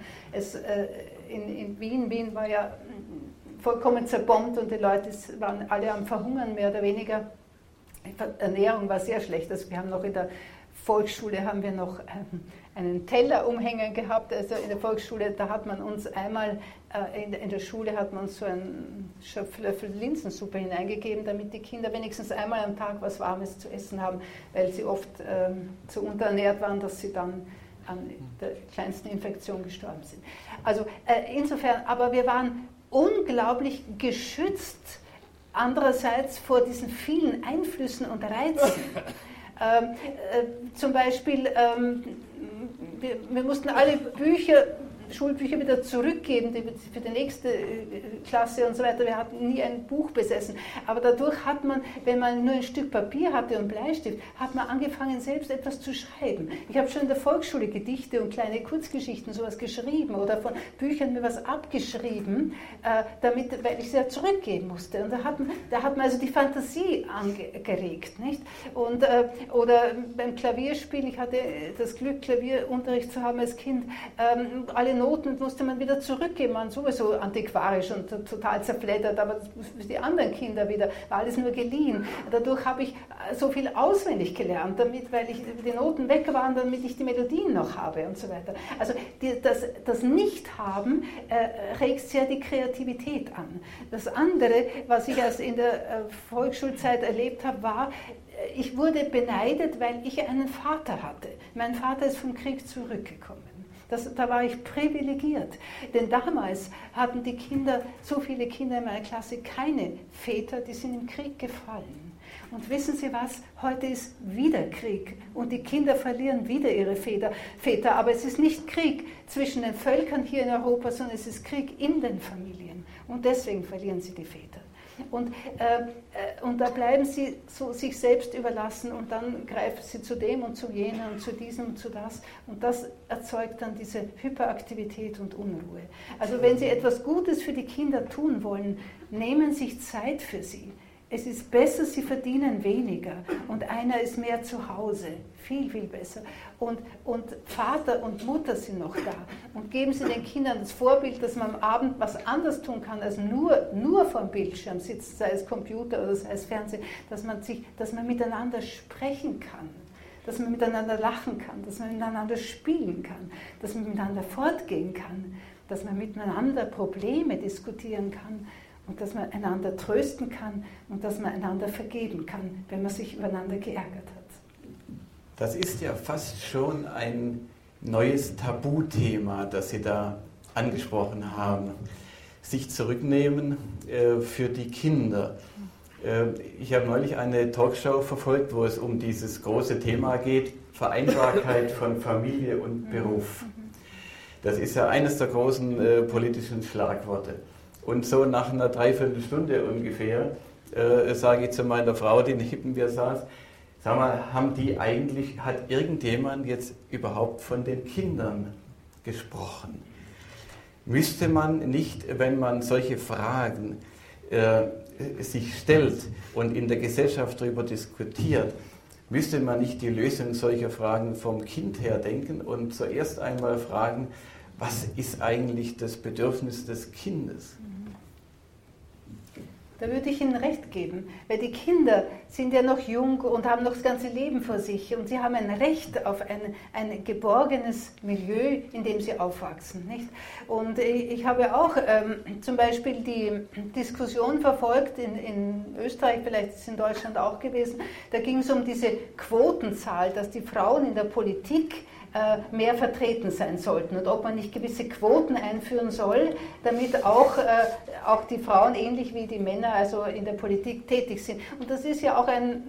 In Wien war ja vollkommen zerbombt und die Leute waren alle am Verhungern, mehr oder weniger. Die Ernährung war sehr schlecht. Also wir haben noch in der Volksschule noch einen Teller umhängen gehabt. Also in der Volksschule, da hat man uns einmal, in der Schule hat man uns so einen Schöpflöffel Linsensuppe hineingegeben, damit die Kinder wenigstens einmal am Tag was Warmes zu essen haben, weil sie oft so unterernährt waren, dass sie dann an der kleinsten Infektion gestorben sind. Also insofern, aber wir waren unglaublich geschützt, andererseits vor diesen vielen Einflüssen und Reizen. Zum Beispiel wir mussten alle Schulbücher wieder zurückgeben für die nächste Klasse und so weiter. Wir hatten nie ein Buch besessen. Aber dadurch hat man, wenn man nur ein Stück Papier hatte und Bleistift, hat man angefangen, selbst etwas zu schreiben. Ich habe schon in der Volksschule Gedichte und kleine Kurzgeschichten sowas geschrieben oder von Büchern mir was abgeschrieben, weil ich sie ja zurückgeben musste. Und da hat man also die Fantasie angeregt, nicht? Und, oder beim Klavierspiel, ich hatte das Glück, Klavierunterricht zu haben als Kind, alle Noten musste man wieder zurückgeben, waren sowieso antiquarisch und total zerfleddert, aber für die anderen Kinder wieder war alles nur geliehen. Dadurch habe ich so viel auswendig gelernt, weil die Noten weg waren, damit ich die Melodien noch habe und so weiter. Also das Nicht-Haben regt sehr die Kreativität an. Das andere, was ich erst in der Volksschulzeit erlebt habe, war, ich wurde beneidet, weil ich einen Vater hatte. Mein Vater ist vom Krieg zurückgekommen. Da war ich privilegiert, denn damals hatten so viele Kinder in meiner Klasse keine Väter, die sind im Krieg gefallen. Und wissen Sie was, heute ist wieder Krieg und die Kinder verlieren wieder ihre Väter. Aber es ist nicht Krieg zwischen den Völkern hier in Europa, sondern es ist Krieg in den Familien und deswegen verlieren sie die Väter. Und da bleiben sie so sich selbst überlassen und dann greifen sie zu dem und zu jenem und zu diesem und zu das. Und das erzeugt dann diese Hyperaktivität und Unruhe. Also wenn Sie etwas Gutes für die Kinder tun wollen, nehmen Sie sich Zeit für sie. Es ist besser, sie verdienen weniger und einer ist mehr zu Hause. Viel, viel besser. Und Vater und Mutter sind noch da. Und geben Sie den Kindern das Vorbild, dass man am Abend was anderes tun kann, als nur vor dem Bildschirm sitzt, sei es Computer oder sei es Fernsehen, dass man miteinander sprechen kann, dass man miteinander lachen kann, dass man miteinander spielen kann, dass man miteinander fortgehen kann, dass man miteinander Probleme diskutieren kann. Und dass man einander trösten kann und dass man einander vergeben kann, wenn man sich übereinander geärgert hat. Das ist ja fast schon ein neues Tabuthema, das Sie da angesprochen haben. Sich zurücknehmen für die Kinder. Ich habe neulich eine Talkshow verfolgt, wo es um dieses große Thema geht, Vereinbarkeit von Familie und Beruf. Das ist ja eines der großen politischen Schlagworte. Und so nach einer Dreiviertelstunde ungefähr sage ich zu meiner Frau, die neben mir saß, sag mal, hat irgendjemand jetzt überhaupt von den Kindern gesprochen? Müsste man nicht, wenn man solche Fragen sich stellt und in der Gesellschaft darüber diskutiert, müsste man nicht die Lösung solcher Fragen vom Kind her denken und zuerst einmal fragen, was ist eigentlich das Bedürfnis des Kindes? Da würde ich Ihnen recht geben, weil die Kinder sind ja noch jung und haben noch das ganze Leben vor sich und sie haben ein Recht auf ein geborgenes Milieu, in dem sie aufwachsen. Nicht? Und ich habe auch zum Beispiel die Diskussion verfolgt in Österreich, vielleicht ist es in Deutschland auch gewesen, da ging es um diese Quotenzahl, dass die Frauen in der Politik mehr vertreten sein sollten und ob man nicht gewisse Quoten einführen soll, damit auch die Frauen ähnlich wie die Männer also in der Politik tätig sind. Und das ist ja auch ein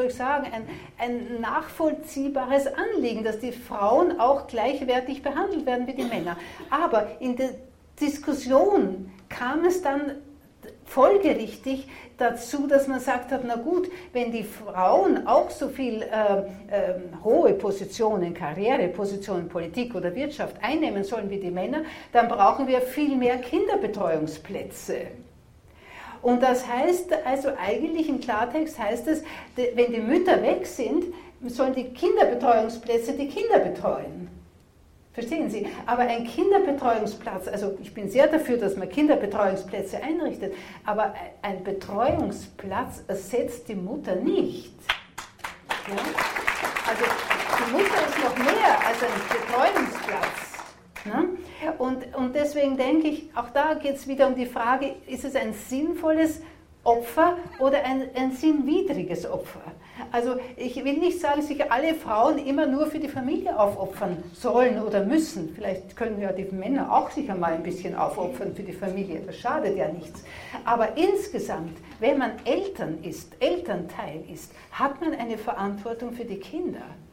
nachvollziehbares Anliegen, dass die Frauen auch gleichwertig behandelt werden wie die Männer. Aber in der Diskussion kam es dann folgerichtig dazu, dass man sagt hat, na gut, wenn die Frauen auch so viel hohe Positionen, Karrierepositionen, Politik oder Wirtschaft einnehmen sollen wie die Männer, dann brauchen wir viel mehr Kinderbetreuungsplätze. Und das heißt also eigentlich im Klartext heißt es, wenn die Mütter weg sind, sollen die Kinderbetreuungsplätze die Kinder betreuen. Verstehen Sie? Aber ein Kinderbetreuungsplatz, also ich bin sehr dafür, dass man Kinderbetreuungsplätze einrichtet, aber ein Betreuungsplatz ersetzt die Mutter nicht. Ja? Also die Mutter ist noch mehr als ein Betreuungsplatz. Ne? Und deswegen denke ich, auch da geht es wieder um die Frage, ist es ein sinnvolles Opfer oder ein sinnwidriges Opfer? Also ich will nicht sagen, dass sich alle Frauen immer nur für die Familie aufopfern sollen oder müssen. Vielleicht können ja die Männer auch sich einmal ein bisschen aufopfern für die Familie, das schadet ja nichts. Aber insgesamt, wenn man Elternteil ist, hat man eine Verantwortung für die Kinder.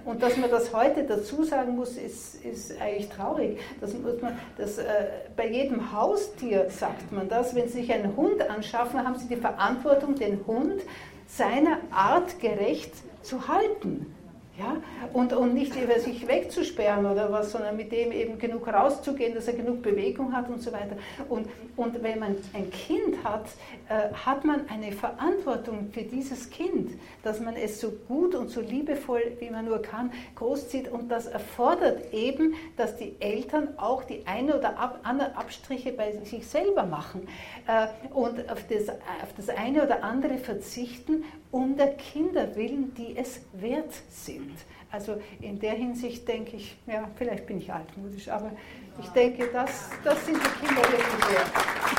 Und dass man das heute dazu sagen muss, ist eigentlich traurig. Bei jedem Haustier sagt man das. Wenn Sie sich einen Hund anschaffen, haben Sie die Verantwortung, den Hund seiner Art gerecht zu halten. Ja? Und nicht über sich wegzusperren oder was, sondern mit dem eben genug rauszugehen, dass er genug Bewegung hat und so weiter. Und wenn man ein Kind hat, hat man eine Verantwortung für dieses Kind, dass man es so gut und so liebevoll, wie man nur kann, großzieht. Und das erfordert eben, dass die Eltern auch die eine oder andere Abstriche bei sich selber machen und auf das eine oder andere verzichten, um der Kinder willen, die es wert sind. Also in der Hinsicht denke ich, ja, vielleicht bin ich altmodisch, aber ich denke, das sind die Kinder wirklich wert.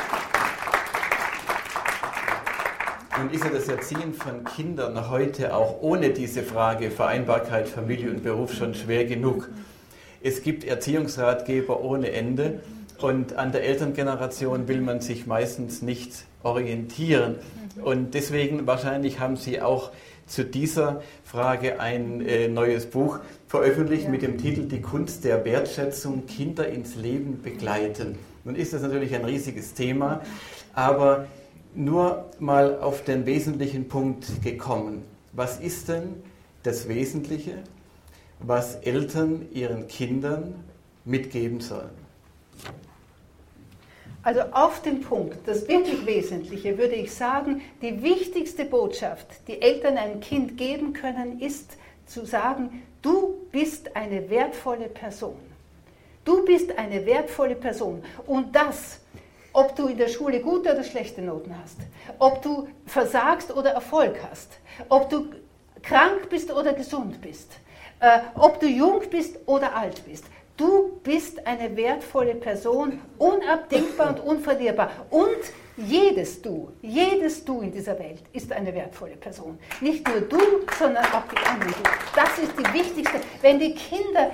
Nun ist ja das Erziehen von Kindern heute auch ohne diese Frage Vereinbarkeit, Familie und Beruf schon schwer genug. Es gibt Erziehungsratgeber ohne Ende und an der Elterngeneration will man sich meistens nicht orientieren. Und deswegen wahrscheinlich haben Sie auch zu dieser Frage ein neues Buch veröffentlicht mit dem Titel Die Kunst der Wertschätzung, Kinder ins Leben begleiten. Nun ist das natürlich ein riesiges Thema, aber nur mal auf den wesentlichen Punkt gekommen. Was ist denn das Wesentliche, was Eltern ihren Kindern mitgeben sollen? Also auf den Punkt, das wirklich Wesentliche, würde ich sagen, die wichtigste Botschaft, die Eltern einem Kind geben können, ist zu sagen, du bist eine wertvolle Person. Du bist eine wertvolle Person. Und das, ob du in der Schule gute oder schlechte Noten hast, ob du versagst oder Erfolg hast, ob du krank bist oder gesund bist, ob du jung bist oder alt bist. Du bist eine wertvolle Person, unabdingbar und unverlierbar. Und jedes Du in dieser Welt ist eine wertvolle Person. Nicht nur du, sondern auch die anderen. Das ist die wichtigste. Wenn die Kinder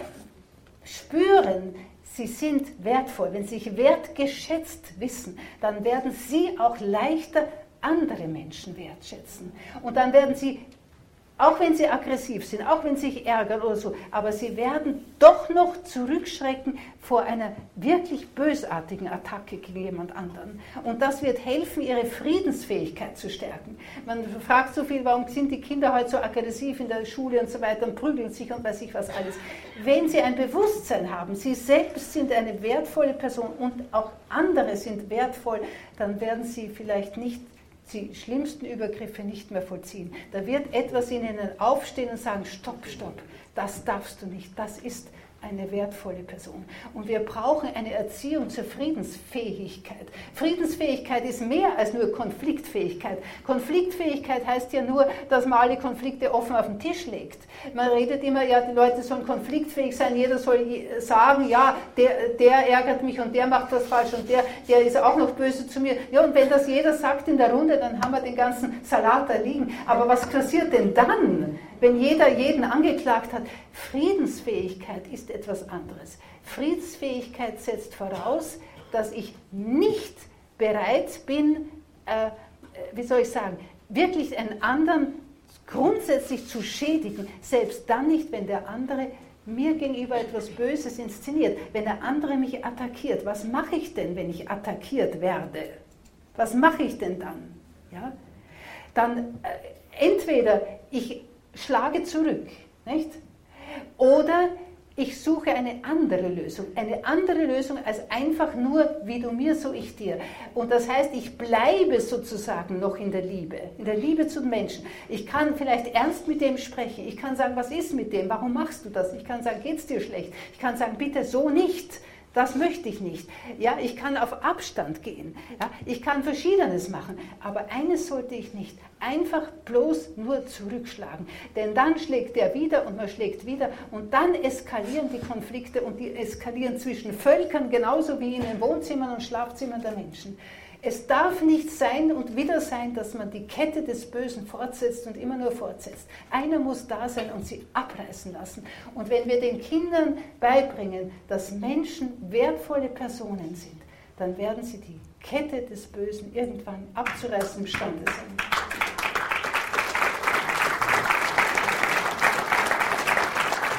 spüren, sie sind wertvoll, wenn sie sich wertgeschätzt wissen, dann werden sie auch leichter andere Menschen wertschätzen. Und dann werden sie, auch wenn sie aggressiv sind, auch wenn sie sich ärgern oder so, aber sie werden doch noch zurückschrecken vor einer wirklich bösartigen Attacke gegen jemand anderen. Und das wird helfen, ihre Friedensfähigkeit zu stärken. Man fragt so viel, warum sind die Kinder heute so aggressiv in der Schule und so weiter und prügeln sich und weiß ich was alles. Wenn sie ein Bewusstsein haben, sie selbst sind eine wertvolle Person und auch andere sind wertvoll, dann werden sie vielleicht nicht die schlimmsten Übergriffe nicht mehr vollziehen. Da wird etwas in ihnen aufstehen und sagen, stopp, das darfst du nicht, das ist eine wertvolle Person. Und wir brauchen eine Erziehung zur Friedensfähigkeit. Friedensfähigkeit ist mehr als nur Konfliktfähigkeit. Konfliktfähigkeit heißt ja nur, dass man alle Konflikte offen auf den Tisch legt. Man redet immer, ja, die Leute sollen konfliktfähig sein, jeder soll sagen, ja, der ärgert mich und der macht was falsch und der ist auch noch böse zu mir. Ja, und wenn das jeder sagt in der Runde, dann haben wir den ganzen Salat da liegen. Aber was passiert denn dann, wenn jeder jeden angeklagt hat? Friedensfähigkeit ist etwas anderes. Friedensfähigkeit setzt voraus, dass ich nicht bereit bin, wirklich einen anderen grundsätzlich zu schädigen, selbst dann nicht, wenn der andere mir gegenüber etwas Böses inszeniert, wenn der andere mich attackiert. Was mache ich denn, wenn ich attackiert werde? Was mache ich denn dann? Ja? Dann entweder ich schlage zurück, nicht? Oder ich suche eine andere Lösung als einfach nur, wie du mir, so ich dir. Und das heißt, ich bleibe sozusagen noch in der Liebe zu den Menschen. Ich kann vielleicht ernst mit dem sprechen, ich kann sagen, was ist mit dem, warum machst du das? Ich kann sagen, geht's dir schlecht? Ich kann sagen, bitte so nicht. Das möchte ich nicht. Ja, ich kann auf Abstand gehen. Ja, ich kann Verschiedenes machen. Aber eines sollte ich nicht. Einfach bloß nur zurückschlagen. Denn dann schlägt der wieder und man schlägt wieder. Und dann eskalieren die Konflikte und die eskalieren zwischen Völkern genauso wie in den Wohnzimmern und Schlafzimmern der Menschen. Es darf nicht sein und wieder sein, dass man die Kette des Bösen fortsetzt und immer nur fortsetzt. Einer muss da sein und sie abreißen lassen. Und wenn wir den Kindern beibringen, dass Menschen wertvolle Personen sind, dann werden sie die Kette des Bösen irgendwann abzureißen imstande sein.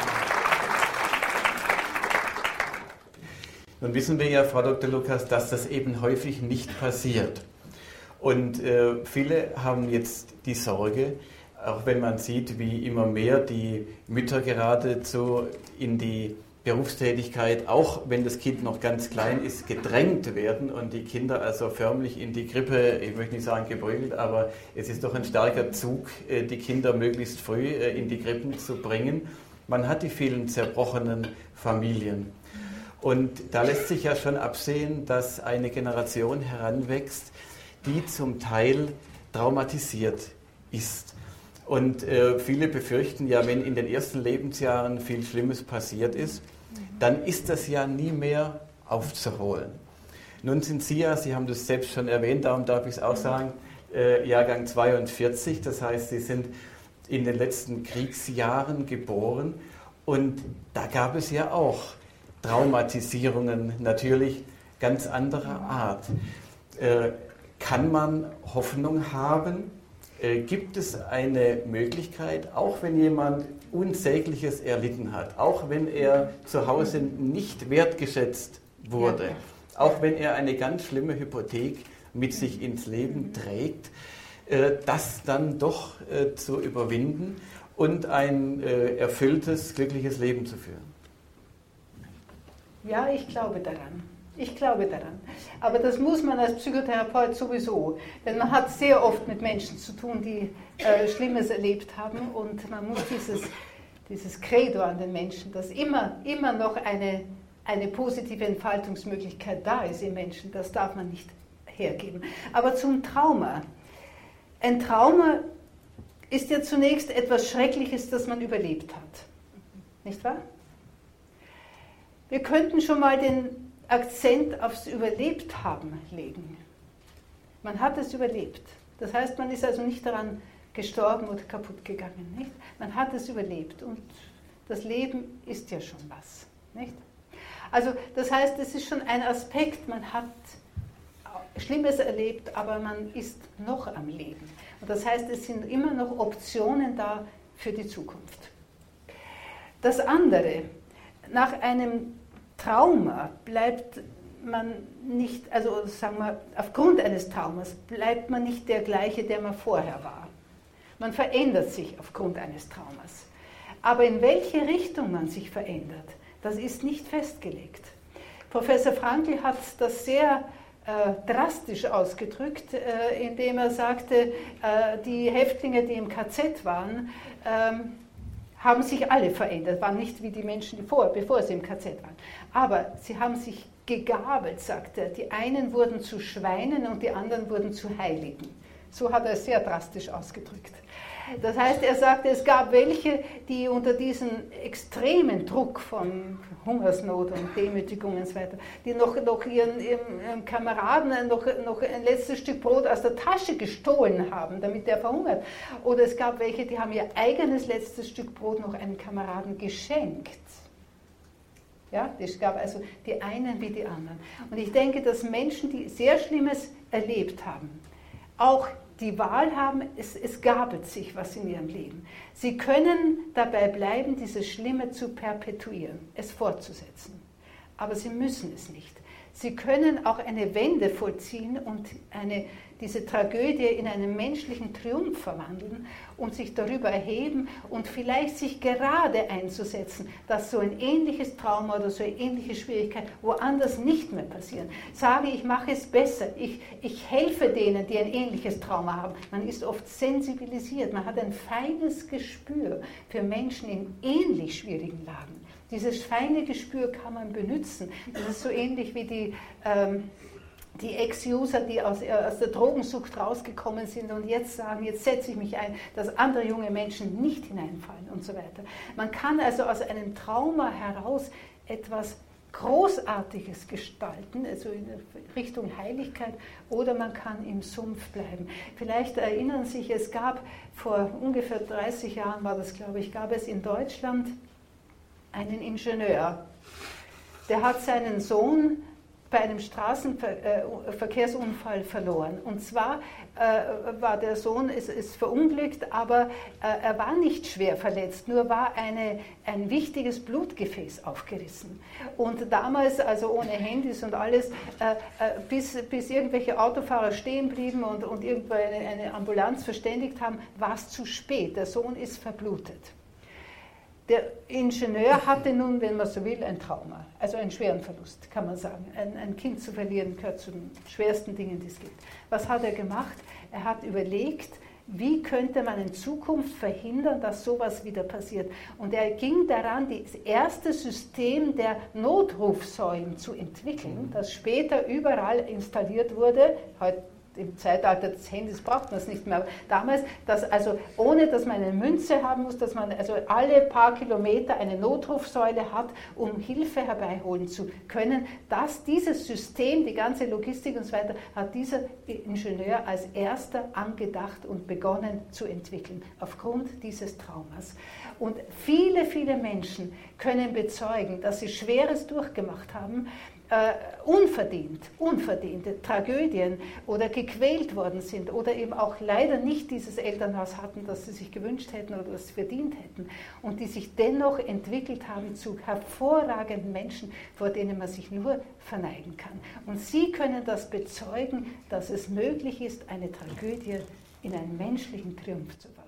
Nun wissen wir ja, Frau Dr. Lukas, dass das eben häufig nicht passiert. Und viele haben jetzt die Sorge, auch wenn man sieht, wie immer mehr die Mütter geradezu in die Berufstätigkeit, auch wenn das Kind noch ganz klein ist, gedrängt werden und die Kinder also förmlich in die Krippe, ich möchte nicht sagen geprügelt, aber es ist doch ein starker Zug, die Kinder möglichst früh in die Krippen zu bringen. Man hat die vielen zerbrochenen Familien. Und da lässt sich ja schon absehen, dass eine Generation heranwächst, die zum Teil traumatisiert ist. Und viele befürchten ja, wenn in den ersten Lebensjahren viel Schlimmes passiert ist, dann ist das ja nie mehr aufzuholen. Nun sind Sie ja, Sie haben das selbst schon erwähnt, darum darf ich es auch sagen, Jahrgang 42, das heißt, Sie sind in den letzten Kriegsjahren geboren und da gab es ja auch Traumatisierungen, natürlich ganz anderer Art. Kann man Hoffnung haben? Gibt es eine Möglichkeit, auch wenn jemand Unsägliches erlitten hat, auch wenn er zu Hause nicht wertgeschätzt wurde, auch wenn er eine ganz schlimme Hypothek mit sich ins Leben trägt, das dann doch zu überwinden und ein erfülltes, glückliches Leben zu führen? Ja, ich glaube daran. Ich glaube daran. Aber das muss man als Psychotherapeut sowieso. Denn man hat sehr oft mit Menschen zu tun, die Schlimmes erlebt haben. Und man muss dieses Credo an den Menschen, dass immer noch eine positive Entfaltungsmöglichkeit da ist im Menschen, das darf man nicht hergeben. Aber zum Trauma. Ein Trauma ist ja zunächst etwas Schreckliches, das man überlebt hat. Nicht wahr? Wir könnten schon mal den Akzent aufs Überlebt-haben legen. Man hat es überlebt. Das heißt, man ist also nicht daran gestorben oder kaputt gegangen. Nicht? Man hat es überlebt und das Leben ist ja schon was. Nicht? Also das heißt, es ist schon ein Aspekt, man hat Schlimmes erlebt, aber man ist noch am Leben. Und das heißt, es sind immer noch Optionen da für die Zukunft. Das andere, nach einem Trauma bleibt man nicht, also sagen wir, aufgrund eines Traumas bleibt man nicht der gleiche, der man vorher war. Man verändert sich aufgrund eines Traumas. Aber in welche Richtung man sich verändert, das ist nicht festgelegt. Professor Frankl hat das sehr drastisch ausgedrückt, indem er sagte, die Häftlinge, die im KZ waren, haben sich alle verändert, waren nicht wie die Menschen, bevor sie im KZ waren. Aber sie haben sich gegabelt, sagt er. Die einen wurden zu Schweinen und die anderen wurden zu Heiligen. So hat er es sehr drastisch ausgedrückt. Das heißt, er sagte, es gab welche, die unter diesem extremen Druck von Hungersnot und Demütigung und so weiter, die noch ihren Kameraden noch ein letztes Stück Brot aus der Tasche gestohlen haben, damit der verhungert. Oder es gab welche, die haben ihr eigenes letztes Stück Brot noch einem Kameraden geschenkt. Ja, es gab also die einen wie die anderen. Und ich denke, dass Menschen, die sehr Schlimmes erlebt haben, auch die Wahl haben, es gabelt sich was in ihrem Leben. Sie können dabei bleiben, dieses Schlimme zu perpetuieren, es fortzusetzen. Aber sie müssen es nicht. Sie können auch eine Wende vollziehen und diese Tragödie in einen menschlichen Triumph verwandeln und sich darüber erheben und vielleicht sich gerade einzusetzen, dass so ein ähnliches Trauma oder so eine ähnliche Schwierigkeit woanders nicht mehr passieren. Sage, ich mache es besser, ich helfe denen, die ein ähnliches Trauma haben. Man ist oft sensibilisiert, man hat ein feines Gespür für Menschen in ähnlich schwierigen Lagen. Dieses feine Gespür kann man benutzen. Das ist so ähnlich wie die Ex-User, die aus der Drogensucht rausgekommen sind und jetzt sagen, jetzt setze ich mich ein, dass andere junge Menschen nicht hineinfallen und so weiter. Man kann also aus einem Trauma heraus etwas Großartiges gestalten, also in Richtung Heiligkeit, oder man kann im Sumpf bleiben. Vielleicht erinnern sich, es gab vor ungefähr 30 Jahren, war das glaube ich, gab es in Deutschland einen Ingenieur, der hat seinen Sohn bei einem Straßenverkehrsunfall verloren. Und zwar war der Sohn ist verunglückt, aber er war nicht schwer verletzt, nur war ein wichtiges Blutgefäß aufgerissen. Und damals, also ohne Handys und alles, bis irgendwelche Autofahrer stehen blieben und irgendwo eine Ambulanz verständigt haben, war es zu spät. Der Sohn ist verblutet. Der Ingenieur hatte nun, wenn man so will, ein Trauma, also einen schweren Verlust, kann man sagen. Ein Kind zu verlieren gehört zu den schwersten Dingen, die es gibt. Was hat er gemacht? Er hat überlegt, wie könnte man in Zukunft verhindern, dass sowas wieder passiert. Und er ging daran, das erste System der Notrufsäulen zu entwickeln, das später überall installiert wurde. Heute im Zeitalter des Handys braucht man es nicht mehr. Aber damals, also ohne dass man eine Münze haben muss, dass man also alle paar Kilometer eine Notrufsäule hat, um Hilfe herbeiholen zu können, dieses System, die ganze Logistik und so weiter, hat dieser Ingenieur als erster angedacht und begonnen zu entwickeln, aufgrund dieses Traumas. Und viele, viele Menschen können bezeugen, dass sie Schweres durchgemacht haben, unverdiente Tragödien oder gequält worden sind oder eben auch leider nicht dieses Elternhaus hatten, das sie sich gewünscht hätten oder das sie verdient hätten und die sich dennoch entwickelt haben zu hervorragenden Menschen, vor denen man sich nur verneigen kann. Und sie können das bezeugen, dass es möglich ist, eine Tragödie in einen menschlichen Triumph zu verwandeln.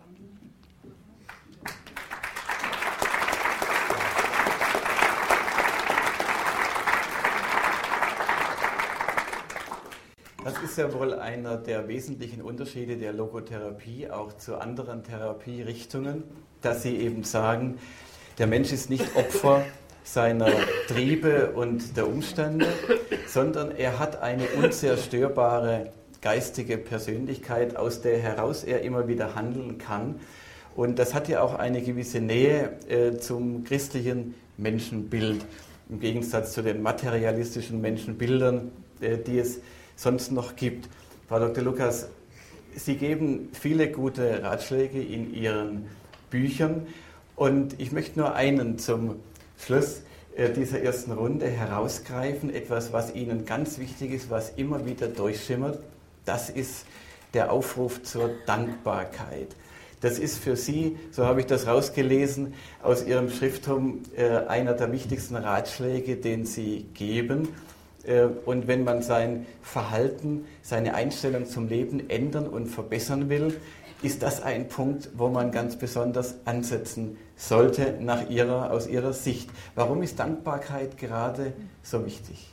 Das ist ja wohl einer der wesentlichen Unterschiede der Logotherapie auch zu anderen Therapierichtungen, dass sie eben sagen, der Mensch ist nicht Opfer seiner Triebe und der Umstände, sondern er hat eine unzerstörbare geistige Persönlichkeit, aus der heraus er immer wieder handeln kann. Und das hat ja auch eine gewisse Nähe zum christlichen Menschenbild, im Gegensatz zu den materialistischen Menschenbildern, die es sonst noch gibt. Frau Dr. Lukas, Sie geben viele gute Ratschläge in Ihren Büchern und ich möchte nur einen zum Schluss dieser ersten Runde herausgreifen, etwas, was Ihnen ganz wichtig ist, was immer wieder durchschimmert, das ist der Aufruf zur Dankbarkeit. Das ist für Sie, so habe ich das rausgelesen, aus Ihrem Schrifttum einer der wichtigsten Ratschläge, den Sie geben. Und wenn man sein Verhalten, seine Einstellung zum Leben ändern und verbessern will, ist das ein Punkt, wo man ganz besonders ansetzen sollte aus Ihrer Sicht. Warum ist Dankbarkeit gerade so wichtig?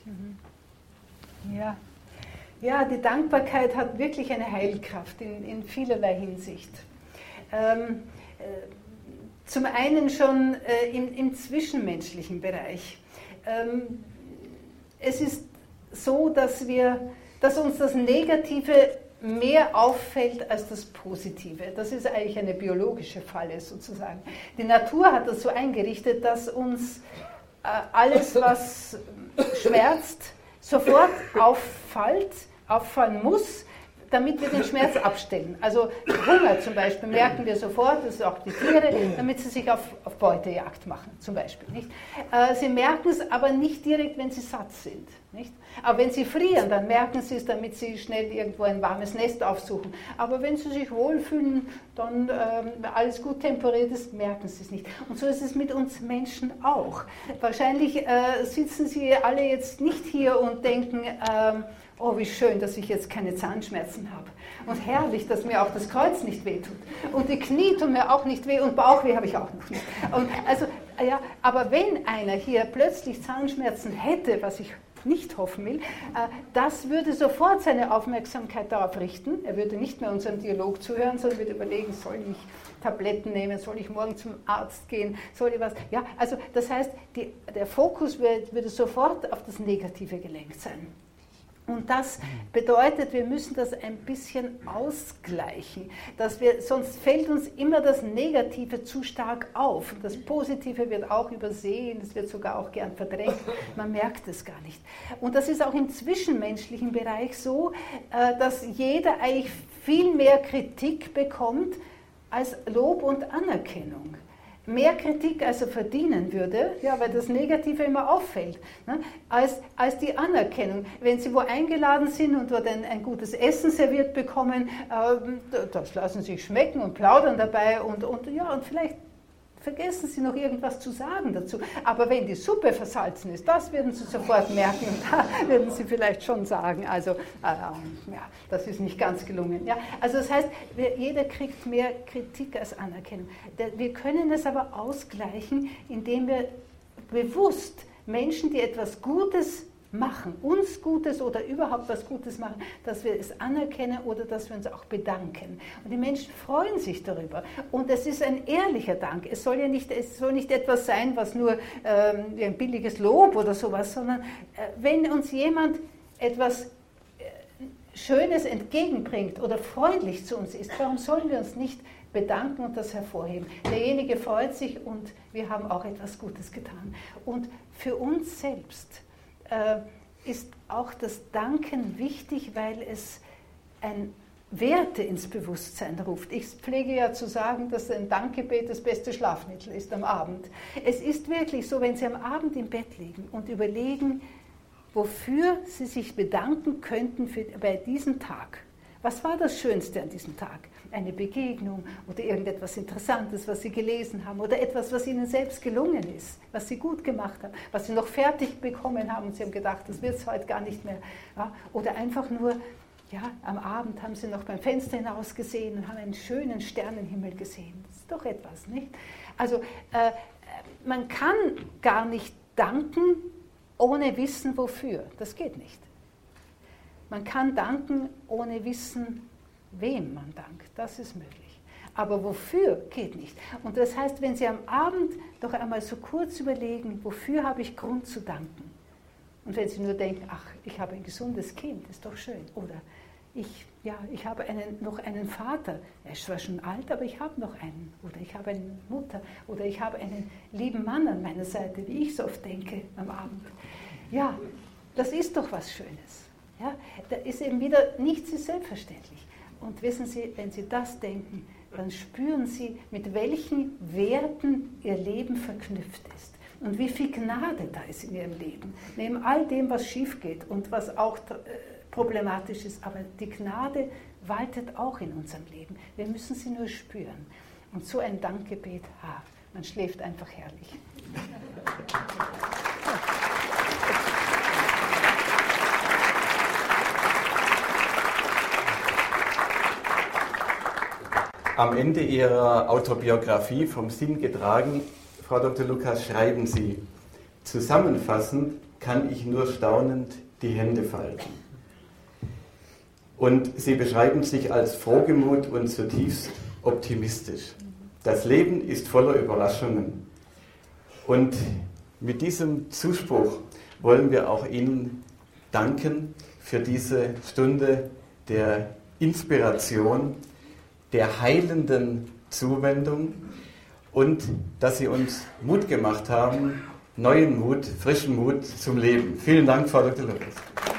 Ja, die Dankbarkeit hat wirklich eine Heilkraft in vielerlei Hinsicht. Zum einen schon im zwischenmenschlichen Bereich. Es ist so, dass uns das Negative mehr auffällt als das Positive. Das ist eigentlich eine biologische Falle sozusagen. Die Natur hat das so eingerichtet, dass uns alles, was schmerzt, sofort auffallen muss, damit wir den Schmerz abstellen. Also Hunger zum Beispiel merken wir sofort, das ist auch die Tiere, damit sie sich auf Beutejagd machen, zum Beispiel. Nicht? Sie merken es aber nicht direkt, wenn sie satt sind. Nicht? Aber wenn sie frieren, dann merken sie es, damit sie schnell irgendwo ein warmes Nest aufsuchen. Aber wenn sie sich wohlfühlen, dann alles gut temperiert ist, merken sie es nicht. Und so ist es mit uns Menschen auch. Wahrscheinlich sitzen Sie alle jetzt nicht hier und denken, oh, wie schön, dass ich jetzt keine Zahnschmerzen habe. Und herrlich, dass mir auch das Kreuz nicht wehtut. Und die Knie tun mir auch nicht weh und Bauchweh habe ich auch noch nicht. Und also, ja, aber wenn einer hier plötzlich Zahnschmerzen hätte, was ich nicht hoffen will, das würde sofort seine Aufmerksamkeit darauf richten. Er würde nicht mehr unserem Dialog zuhören, sondern würde überlegen, soll ich Tabletten nehmen, soll ich morgen zum Arzt gehen, soll ich was? Ja, also das heißt, der Fokus würde sofort auf das Negative gelenkt sein. Und das bedeutet, wir müssen das ein bisschen ausgleichen, sonst fällt uns immer das Negative zu stark auf. Und das Positive wird auch übersehen, es wird sogar auch gern verdrängt, man merkt es gar nicht. Und das ist auch im zwischenmenschlichen Bereich so, dass jeder eigentlich viel mehr Kritik bekommt als Lob und Anerkennung. mehr Kritik, als er verdienen würde, ja, weil das Negative immer auffällt, ne, als die Anerkennung. Wenn Sie wo eingeladen sind und dort ein gutes Essen serviert bekommen, das lassen Sie sich schmecken und plaudern dabei und vielleicht vergessen Sie noch irgendwas zu sagen dazu. Aber wenn die Suppe versalzen ist, das werden Sie sofort merken und da werden Sie vielleicht schon sagen, also das ist nicht ganz gelungen. Ja, also das heißt, jeder kriegt mehr Kritik als Anerkennung. Wir können es aber ausgleichen, indem wir bewusst Menschen, die etwas Gutes machen, uns Gutes oder überhaupt was Gutes machen, dass wir es anerkennen oder dass wir uns auch bedanken. Und die Menschen freuen sich darüber. Und es ist ein ehrlicher Dank. Es soll nicht etwas sein, was nur wie ein billiges Lob oder sowas, sondern wenn uns jemand etwas Schönes entgegenbringt oder freundlich zu uns ist, warum sollen wir uns nicht bedanken und das hervorheben? Derjenige freut sich und wir haben auch etwas Gutes getan. Und für uns selbst ist auch das Danken wichtig, weil es Werte ins Bewusstsein ruft. Ich pflege ja zu sagen, dass ein Dankgebet das beste Schlafmittel ist am Abend. Es ist wirklich so, wenn Sie am Abend im Bett liegen und überlegen, wofür Sie sich bedanken könnten bei diesem Tag. Was war das Schönste an diesem Tag? Eine Begegnung oder irgendetwas Interessantes, was Sie gelesen haben oder etwas, was Ihnen selbst gelungen ist, was Sie gut gemacht haben, was Sie noch fertig bekommen haben und Sie haben gedacht, das wird es heute gar nicht mehr. Ja? Oder einfach nur, ja, am Abend haben Sie noch beim Fenster hinaus gesehen und haben einen schönen Sternenhimmel gesehen. Das ist doch etwas, nicht? Also man kann gar nicht danken, ohne wissen, wofür. Das geht nicht. Man kann danken, ohne wissen, wem man dankt. Das ist möglich. Aber wofür geht nicht. Und das heißt, wenn Sie am Abend doch einmal so kurz überlegen, wofür habe ich Grund zu danken? Und wenn Sie nur denken, ach, ich habe ein gesundes Kind, ist doch schön. Oder ich habe noch einen Vater, er ist zwar schon alt, aber ich habe noch einen. Oder ich habe eine Mutter. Oder ich habe einen lieben Mann an meiner Seite, wie ich so oft denke am Abend. Ja, das ist doch was Schönes. Ja, da ist eben wieder, nichts ist selbstverständlich. Und wissen Sie, wenn Sie das denken, dann spüren Sie, mit welchen Werten Ihr Leben verknüpft ist. Und wie viel Gnade da ist in Ihrem Leben. Neben all dem, was schief geht und was auch problematisch ist. Aber die Gnade waltet auch in unserem Leben. Wir müssen sie nur spüren. Und so ein Dankgebet, man schläft einfach herrlich. Am Ende Ihrer Autobiografie Vom Sinn getragen, Frau Dr. Lukas, schreiben Sie: Zusammenfassend kann ich nur staunend die Hände falten. Und Sie beschreiben sich als frohgemut und zutiefst optimistisch. Das Leben ist voller Überraschungen. Und mit diesem Zuspruch wollen wir auch Ihnen danken für diese Stunde der Inspiration, der heilenden Zuwendung und dass Sie uns Mut gemacht haben, neuen Mut, frischen Mut zum Leben. Vielen Dank, Frau Dr. Lukas.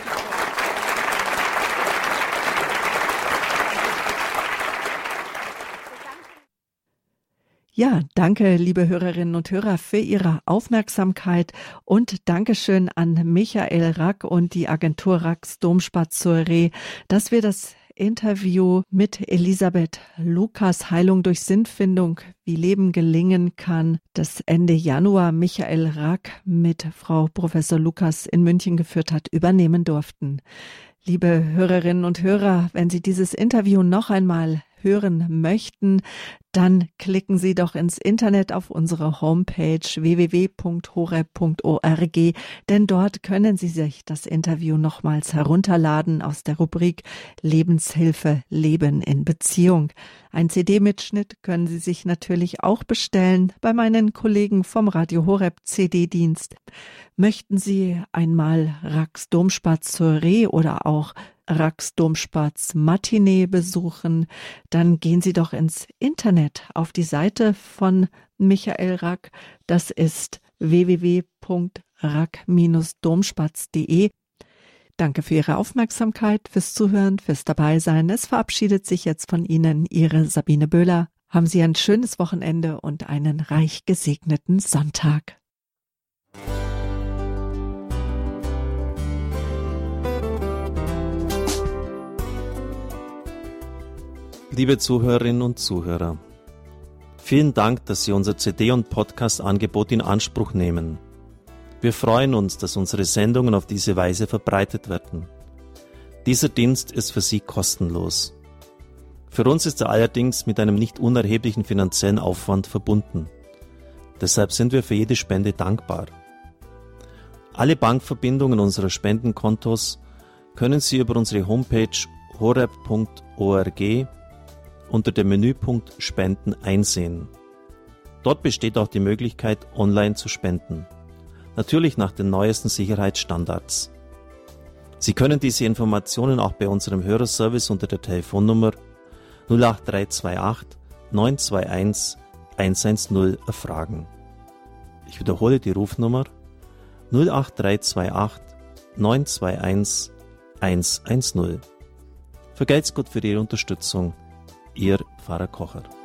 Ja, danke, liebe Hörerinnen und Hörer, für Ihre Aufmerksamkeit und Dankeschön an Michael Rack und die Agentur Racks Domspatz Soirée, dass wir das Interview mit Elisabeth Lukas, Heilung durch Sinnfindung, wie Leben gelingen kann, das Ende Januar Michael Rack mit Frau Professor Lukas in München geführt hat, übernehmen durften. Liebe Hörerinnen und Hörer, wenn Sie dieses Interview noch einmal hören möchten, dann klicken Sie doch ins Internet auf unsere Homepage www.horeb.org, denn dort können Sie sich das Interview nochmals herunterladen aus der Rubrik Lebenshilfe, Leben in Beziehung. Ein CD-Mitschnitt können Sie sich natürlich auch bestellen bei meinen Kollegen vom Radio Horeb CD-Dienst. Möchten Sie einmal Racks Domspatz Soirée oder auch Racks Domspatz Matinee besuchen, dann gehen Sie doch ins Internet auf die Seite von Michael Rack. Das ist www.rack-domspatz.de. Danke für Ihre Aufmerksamkeit, fürs Zuhören, fürs Dabeisein. Es verabschiedet sich jetzt von Ihnen Ihre Sabine Böhler. Haben Sie ein schönes Wochenende und einen reich gesegneten Sonntag. Liebe Zuhörerinnen und Zuhörer, vielen Dank, dass Sie unser CD- und Podcast-Angebot in Anspruch nehmen. Wir freuen uns, dass unsere Sendungen auf diese Weise verbreitet werden. Dieser Dienst ist für Sie kostenlos. Für uns ist er allerdings mit einem nicht unerheblichen finanziellen Aufwand verbunden. Deshalb sind wir für jede Spende dankbar. Alle Bankverbindungen unserer Spendenkontos können Sie über unsere Homepage horeb.org unter dem Menüpunkt Spenden einsehen. Dort besteht auch die Möglichkeit, online zu spenden. Natürlich nach den neuesten Sicherheitsstandards. Sie können diese Informationen auch bei unserem Hörerservice unter der Telefonnummer 08328 921 110 erfragen. Ich wiederhole die Rufnummer 08328 921 110. Vergelt's Gott für Ihre Unterstützung. Ihr Pfarrer Kocher.